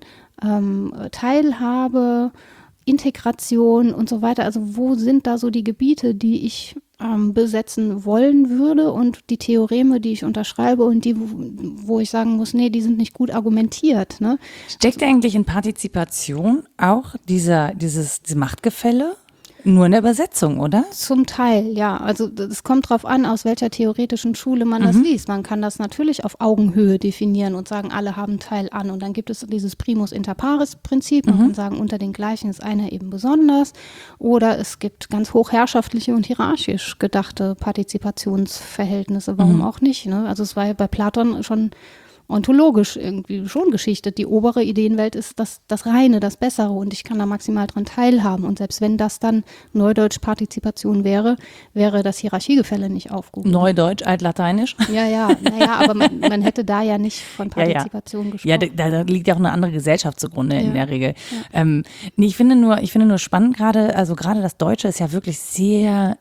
Speaker 2: Teilhabe, Integration und so weiter? Also wo sind da so die Gebiete, die ich besetzen wollen würde und die Theoreme, die ich unterschreibe und die, wo ich sagen muss, nee, die sind nicht gut argumentiert. Ne?
Speaker 1: Steckt eigentlich in Partizipation auch diese Machtgefälle? Nur in der Übersetzung, oder?
Speaker 2: Zum Teil, ja. Also es kommt drauf an, aus welcher theoretischen Schule man das liest. Man kann das natürlich auf Augenhöhe definieren und sagen, alle haben Teil an. Und dann gibt es dieses Primus inter pares Prinzip. Man kann sagen, unter den Gleichen ist einer eben besonders. Oder es gibt ganz hochherrschaftliche und hierarchisch gedachte Partizipationsverhältnisse. Warum auch nicht? Ne? Also es war ja bei Platon schon ontologisch irgendwie schon geschichtet. Die obere Ideenwelt ist das Reine, das Bessere, und ich kann da maximal dran teilhaben. Und selbst wenn das dann Neudeutsch Partizipation wäre das Hierarchiegefälle nicht aufgehoben.
Speaker 1: Neudeutsch, Altlateinisch?
Speaker 2: Ja, aber man hätte da ja nicht von Partizipation gesprochen.
Speaker 1: Ja, da liegt ja auch eine andere Gesellschaft zugrunde in der Regel. Ja. Ich finde nur spannend gerade das Deutsche ist ja wirklich sehr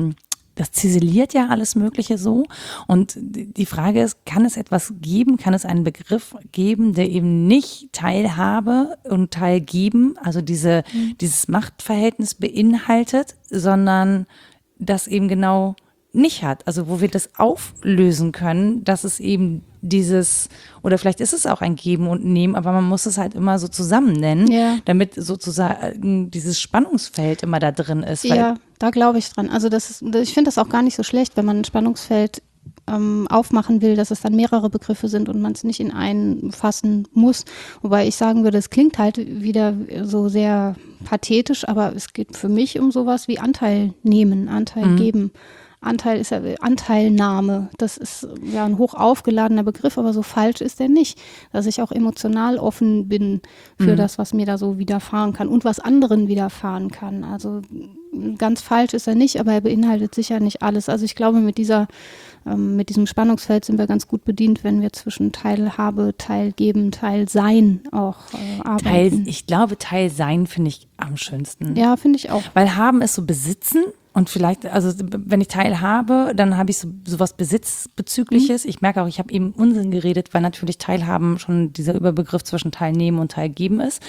Speaker 1: das ziseliert ja alles Mögliche so. Und die Frage ist, kann es etwas geben, kann es einen Begriff geben, der eben nicht Teilhabe und Teilgeben, also dieses Machtverhältnis beinhaltet, sondern das eben genau nicht hat. Also wo wir das auflösen können, dass es eben oder vielleicht ist es auch ein Geben und Nehmen, aber man muss es halt immer so zusammen nennen, damit sozusagen dieses Spannungsfeld immer da drin ist.
Speaker 2: Ja, da glaube ich dran. Also ich finde das auch gar nicht so schlecht, wenn man ein Spannungsfeld aufmachen will, dass es dann mehrere Begriffe sind und man es nicht in einen fassen muss. Wobei ich sagen würde, es klingt halt wieder so sehr pathetisch, aber es geht für mich um sowas wie Anteil nehmen, Anteil geben. Anteil ist ja Anteilnahme. Das ist ja ein hoch aufgeladener Begriff, aber so falsch ist er nicht. Dass ich auch emotional offen bin für das, was mir da so widerfahren kann und was anderen widerfahren kann. Also ganz falsch ist er nicht, aber er beinhaltet sicher nicht alles. Also ich glaube, mit diesem Spannungsfeld sind wir ganz gut bedient, wenn wir zwischen Teilhabe, Teilgeben, Teilsein auch arbeiten.
Speaker 1: Ich glaube, Teilsein finde ich am schönsten.
Speaker 2: Ja, finde ich auch.
Speaker 1: Weil haben ist so besitzen. Und vielleicht, also wenn ich Teilhabe, dann habe ich sowas Besitzbezügliches. Ich merke auch, ich habe eben Unsinn geredet, weil natürlich Teilhaben schon dieser Überbegriff zwischen Teilnehmen und Teilgeben ist.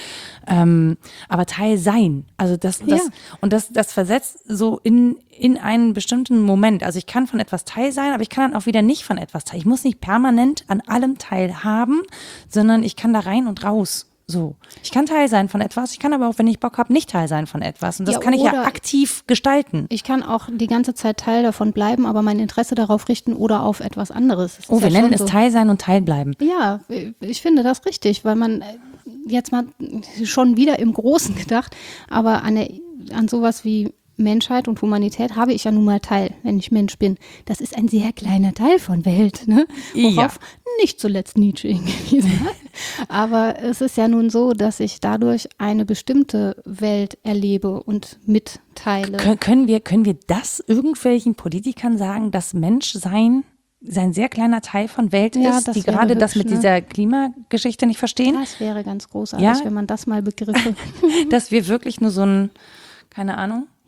Speaker 1: Aber Teilsein, also das versetzt so in einen bestimmten Moment. Also ich kann von etwas Teil sein, aber ich kann dann auch wieder nicht von etwas teil. Ich muss nicht permanent an allem teilhaben, sondern ich kann da rein und raus. So, ich kann Teil sein von etwas, ich kann aber auch, wenn ich Bock habe, nicht Teil sein von etwas. Und das kann ich ja aktiv gestalten.
Speaker 2: Ich kann auch die ganze Zeit Teil davon bleiben, aber mein Interesse darauf richten oder auf etwas anderes.
Speaker 1: Wir nennen es Teil sein und Teil bleiben.
Speaker 2: Ja, ich finde das richtig, weil man jetzt mal schon wieder im Großen gedacht, aber an sowas wie Menschheit und Humanität habe ich ja nun mal teil, wenn ich Mensch bin. Das ist ein sehr kleiner Teil von Welt, ne? Worauf nicht zuletzt Nietzsche hingewiesen hat. Aber es ist ja nun so, dass ich dadurch eine bestimmte Welt erlebe und mitteile.
Speaker 1: Können wir das irgendwelchen Politikern sagen, dass Menschsein ein sehr kleiner Teil von Welt ist, die gerade das mit dieser Klimageschichte nicht verstehen?
Speaker 2: Das wäre ganz großartig, wenn man das mal begriffe.
Speaker 1: Dass wir wirklich nur so ein, keine Ahnung,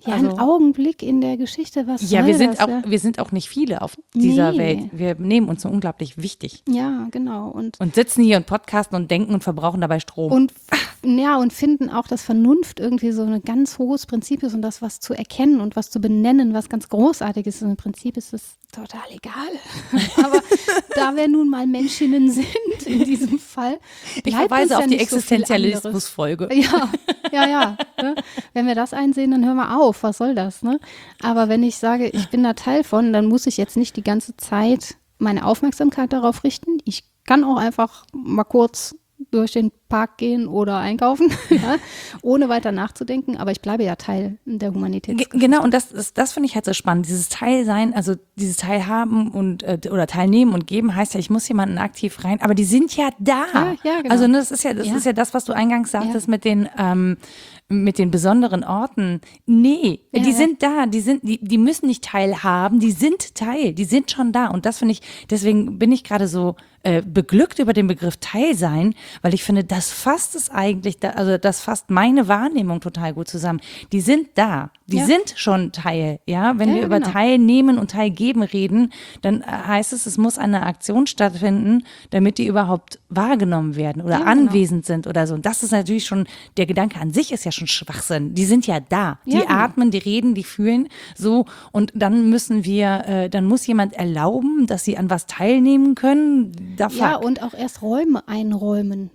Speaker 2: Ja, ein Augenblick in der Geschichte, was soll
Speaker 1: wir sind auch nicht viele auf dieser Welt. Wir nehmen uns so unglaublich wichtig.
Speaker 2: Ja, genau. Und
Speaker 1: sitzen hier und podcasten und denken und verbrauchen dabei Strom.
Speaker 2: Und finden auch, dass Vernunft irgendwie so ein ganz hohes Prinzip ist und das was zu erkennen und was zu benennen, was ganz großartig ist. Und im Prinzip ist es total egal. Aber da wir nun mal Menschinnen sind, in diesem Fall,
Speaker 1: ich verweise auf die Existenzialismus-Folge.
Speaker 2: Ja. Ne? Wenn wir das einsehen, dann hören wir auf. Was soll das? Ne? Aber wenn ich sage, ich bin da Teil von, dann muss ich jetzt nicht die ganze Zeit meine Aufmerksamkeit darauf richten. Ich kann auch einfach mal kurz durch den Park gehen oder einkaufen, ja, ohne weiter nachzudenken, aber ich bleibe ja Teil der Humanität.
Speaker 1: Genau, und das finde ich halt so spannend, dieses Teilsein, also dieses Teilhaben und oder Teilnehmen und geben heißt ja, ich muss jemanden aktiv rein, aber die sind ja da.
Speaker 2: Ja, genau.
Speaker 1: Also das ist ja das, was du eingangs sagtest mit den besonderen Orten. Nee, die sind da, die müssen nicht teilhaben, die sind Teil, die sind schon da und das finde ich, deswegen bin ich gerade so beglückt über den Begriff Teilsein, weil ich finde, das fasst es eigentlich, das fasst meine Wahrnehmung total gut zusammen. Die sind da, die sind schon Teil, ja. Wenn wir über Teilnehmen und Teilgeben reden, dann heißt es muss eine Aktion stattfinden, damit die überhaupt wahrgenommen werden oder anwesend sind oder so. Und das ist natürlich schon, der Gedanke an sich ist ja schon Schwachsinn. Die sind ja da, die atmen, die reden, die fühlen so und dann muss jemand erlauben, dass sie an was teilnehmen können.
Speaker 2: Ja, und auch erst Räume einräumen.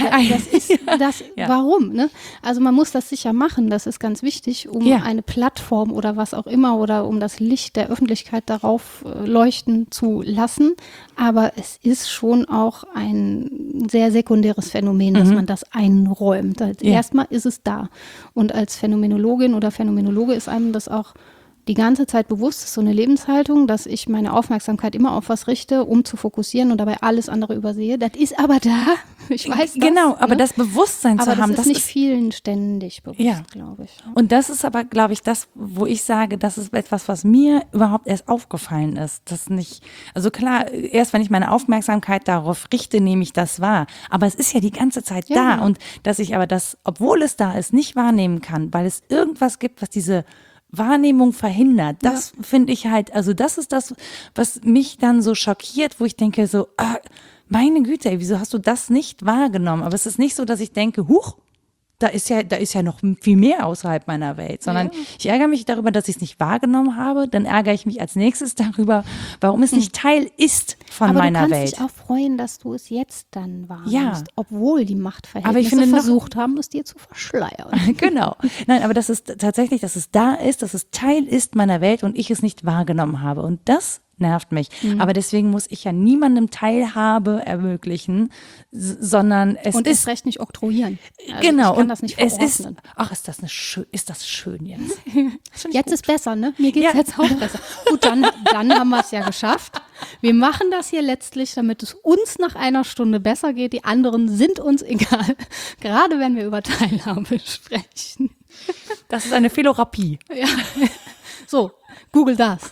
Speaker 2: Warum? Ne? Also man muss das sicher machen, das ist ganz wichtig, um eine Plattform oder was auch immer oder um das Licht der Öffentlichkeit darauf leuchten zu lassen. Aber es ist schon auch ein sehr sekundäres Phänomen, dass man das einräumt. Erstmal ist es da. Und als Phänomenologin oder Phänomenologe ist einem das auch die ganze Zeit bewusst, ist so eine Lebenshaltung, dass ich meine Aufmerksamkeit immer auf was richte, um zu fokussieren und dabei alles andere übersehe. Das ist aber da. Ich weiß das.
Speaker 1: Genau, aber das Bewusstsein zu haben.
Speaker 2: Aber das ist nicht vielen ständig bewusst, glaube ich.
Speaker 1: Und das ist aber, glaube ich, das, wo ich sage, das ist etwas, was mir überhaupt erst aufgefallen ist. Das nicht, also klar, erst wenn ich meine Aufmerksamkeit darauf richte, nehme ich das wahr. Aber es ist ja die ganze Zeit da. Und dass ich aber das, obwohl es da ist, nicht wahrnehmen kann, weil es irgendwas gibt, was diese Wahrnehmung verhindert. Das finde ich halt, also das ist das, was mich dann so schockiert, wo ich denke so, meine Güte, ey, wieso hast du das nicht wahrgenommen? Aber es ist nicht so, dass ich denke, huch, da ist ja noch viel mehr außerhalb meiner Welt, sondern ich ärgere mich darüber, dass ich es nicht wahrgenommen habe. Dann ärgere ich mich als nächstes darüber, warum es nicht Teil ist von meiner Welt.
Speaker 2: Aber du kannst dich auch freuen, dass du es jetzt dann wahrnimmst, obwohl die Machtverhältnisse versucht haben, es dir zu verschleiern.
Speaker 1: Genau. Nein, aber dass es tatsächlich, dass es da ist, dass es Teil ist meiner Welt und ich es nicht wahrgenommen habe. Und das nervt mich. Aber deswegen muss ich ja niemandem Teilhabe ermöglichen, sondern es
Speaker 2: und
Speaker 1: ist
Speaker 2: erst recht nicht oktroyieren. Also
Speaker 1: genau.
Speaker 2: Ich kann das nicht verordnen.
Speaker 1: Ist das schön jetzt?
Speaker 2: Jetzt ist besser, ne? Mir geht's jetzt auch besser. Gut, dann haben wir es ja geschafft. Wir machen das hier letztlich, damit es uns nach einer Stunde besser geht. Die anderen sind uns egal. Gerade wenn wir über Teilhabe sprechen.
Speaker 1: Das ist eine Philorapie.
Speaker 2: Ja. So, Google das.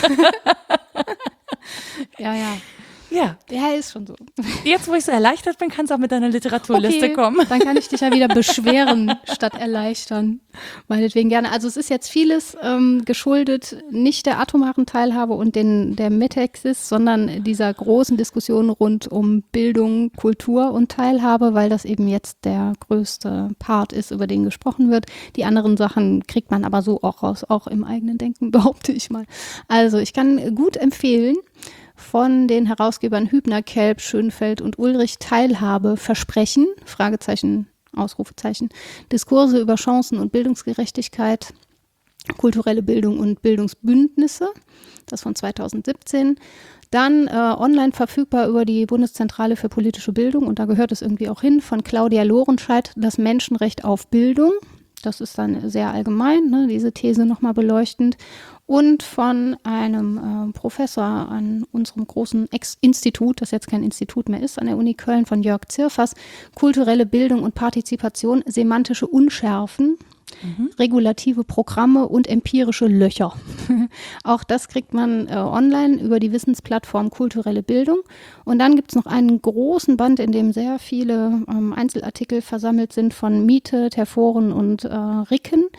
Speaker 2: Ja. Ja, ist schon so.
Speaker 1: Jetzt, wo ich so erleichtert bin, kannst du auch mit deiner Literaturliste kommen.
Speaker 2: Dann kann ich dich ja wieder beschweren statt erleichtern. Meinetwegen gerne. Also es ist jetzt vieles geschuldet, nicht der atomaren Teilhabe und der Metaxis, sondern dieser großen Diskussion rund um Bildung, Kultur und Teilhabe, weil das eben jetzt der größte Part ist, über den gesprochen wird. Die anderen Sachen kriegt man aber so auch raus, auch im eigenen Denken, behaupte ich mal. Also ich kann gut empfehlen, von den Herausgebern Hübner, Kelb, Schönfeld und Ulrich Teilhabe versprechen, Fragezeichen, Ausrufezeichen, Diskurse über Chancen und Bildungsgerechtigkeit, kulturelle Bildung und Bildungsbündnisse, das von 2017. Dann online verfügbar über die Bundeszentrale für politische Bildung und da gehört es irgendwie auch hin, von Claudia Lorenscheid, das Menschenrecht auf Bildung. Das ist dann sehr allgemein, ne, diese These nochmal beleuchtend. Und von einem Professor an unserem großen Institut, das jetzt kein Institut mehr ist, an der Uni Köln, von Jörg Zirfers, kulturelle Bildung und Partizipation, semantische Unschärfen, regulative Programme und empirische Löcher. Auch das kriegt man online über die Wissensplattform Kulturelle Bildung. Und dann gibt es noch einen großen Band, in dem sehr viele Einzelartikel versammelt sind von Miete, Terforen und Ricken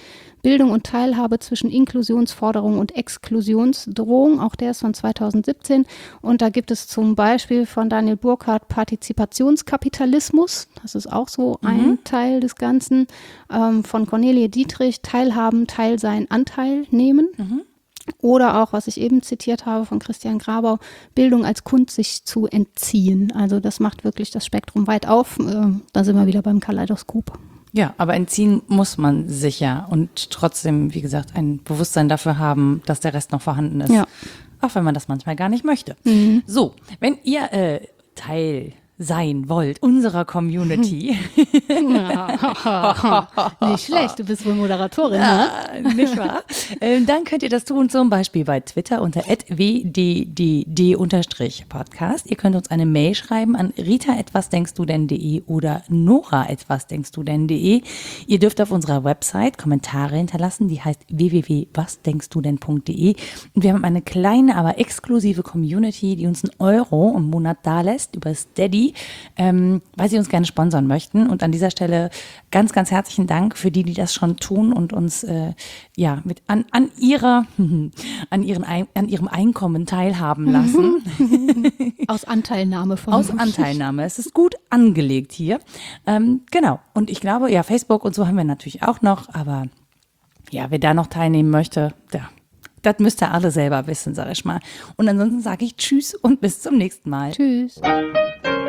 Speaker 2: Bildung und Teilhabe zwischen Inklusionsforderung und Exklusionsdrohung. Auch der ist von 2017. Und da gibt es zum Beispiel von Daniel Burkhardt Partizipationskapitalismus. Das ist auch so ein Teil des Ganzen. Von Cornelie Dietrich Teilhaben, Teilsein, Anteil nehmen. Oder auch, was ich eben zitiert habe von Christian Grabau, Bildung als Kunst sich zu entziehen. Also das macht wirklich das Spektrum weit auf. Da sind wir wieder beim Kaleidoskop.
Speaker 1: Ja, aber entziehen muss man sich ja und trotzdem, wie gesagt, ein Bewusstsein dafür haben, dass der Rest noch vorhanden ist.
Speaker 2: Ja.
Speaker 1: Auch wenn man das manchmal gar nicht möchte. So, wenn ihr Teil sein wollt unserer Community.
Speaker 2: Nicht schlecht, du bist wohl Moderatorin, ne?
Speaker 1: Nicht wahr? Dann könnt ihr das tun, zum Beispiel bei Twitter unter @wddd_podcast. Ihr könnt uns eine Mail schreiben an rita@wasdenkstudenn.de oder nora@wasdenkstudenn.de. Ihr dürft auf unserer Website Kommentare hinterlassen, die heißt www.wasdenkstudenn.de. Und wir haben eine kleine, aber exklusive Community, die uns €1 im Monat dalässt über Steady, weil sie uns gerne sponsern möchten. Und an dieser Stelle ganz, ganz herzlichen Dank für die das schon tun und uns an ihrem Einkommen teilhaben lassen.
Speaker 2: Aus Anteilnahme von
Speaker 1: Aus Anteilnahme. Es ist gut angelegt hier. Genau. Und ich glaube, ja, Facebook und so haben wir natürlich auch noch, aber ja, wer da noch teilnehmen möchte, das müsst ihr alle selber wissen, sag ich mal. Und ansonsten sage ich Tschüss und bis zum nächsten Mal.
Speaker 2: Tschüss.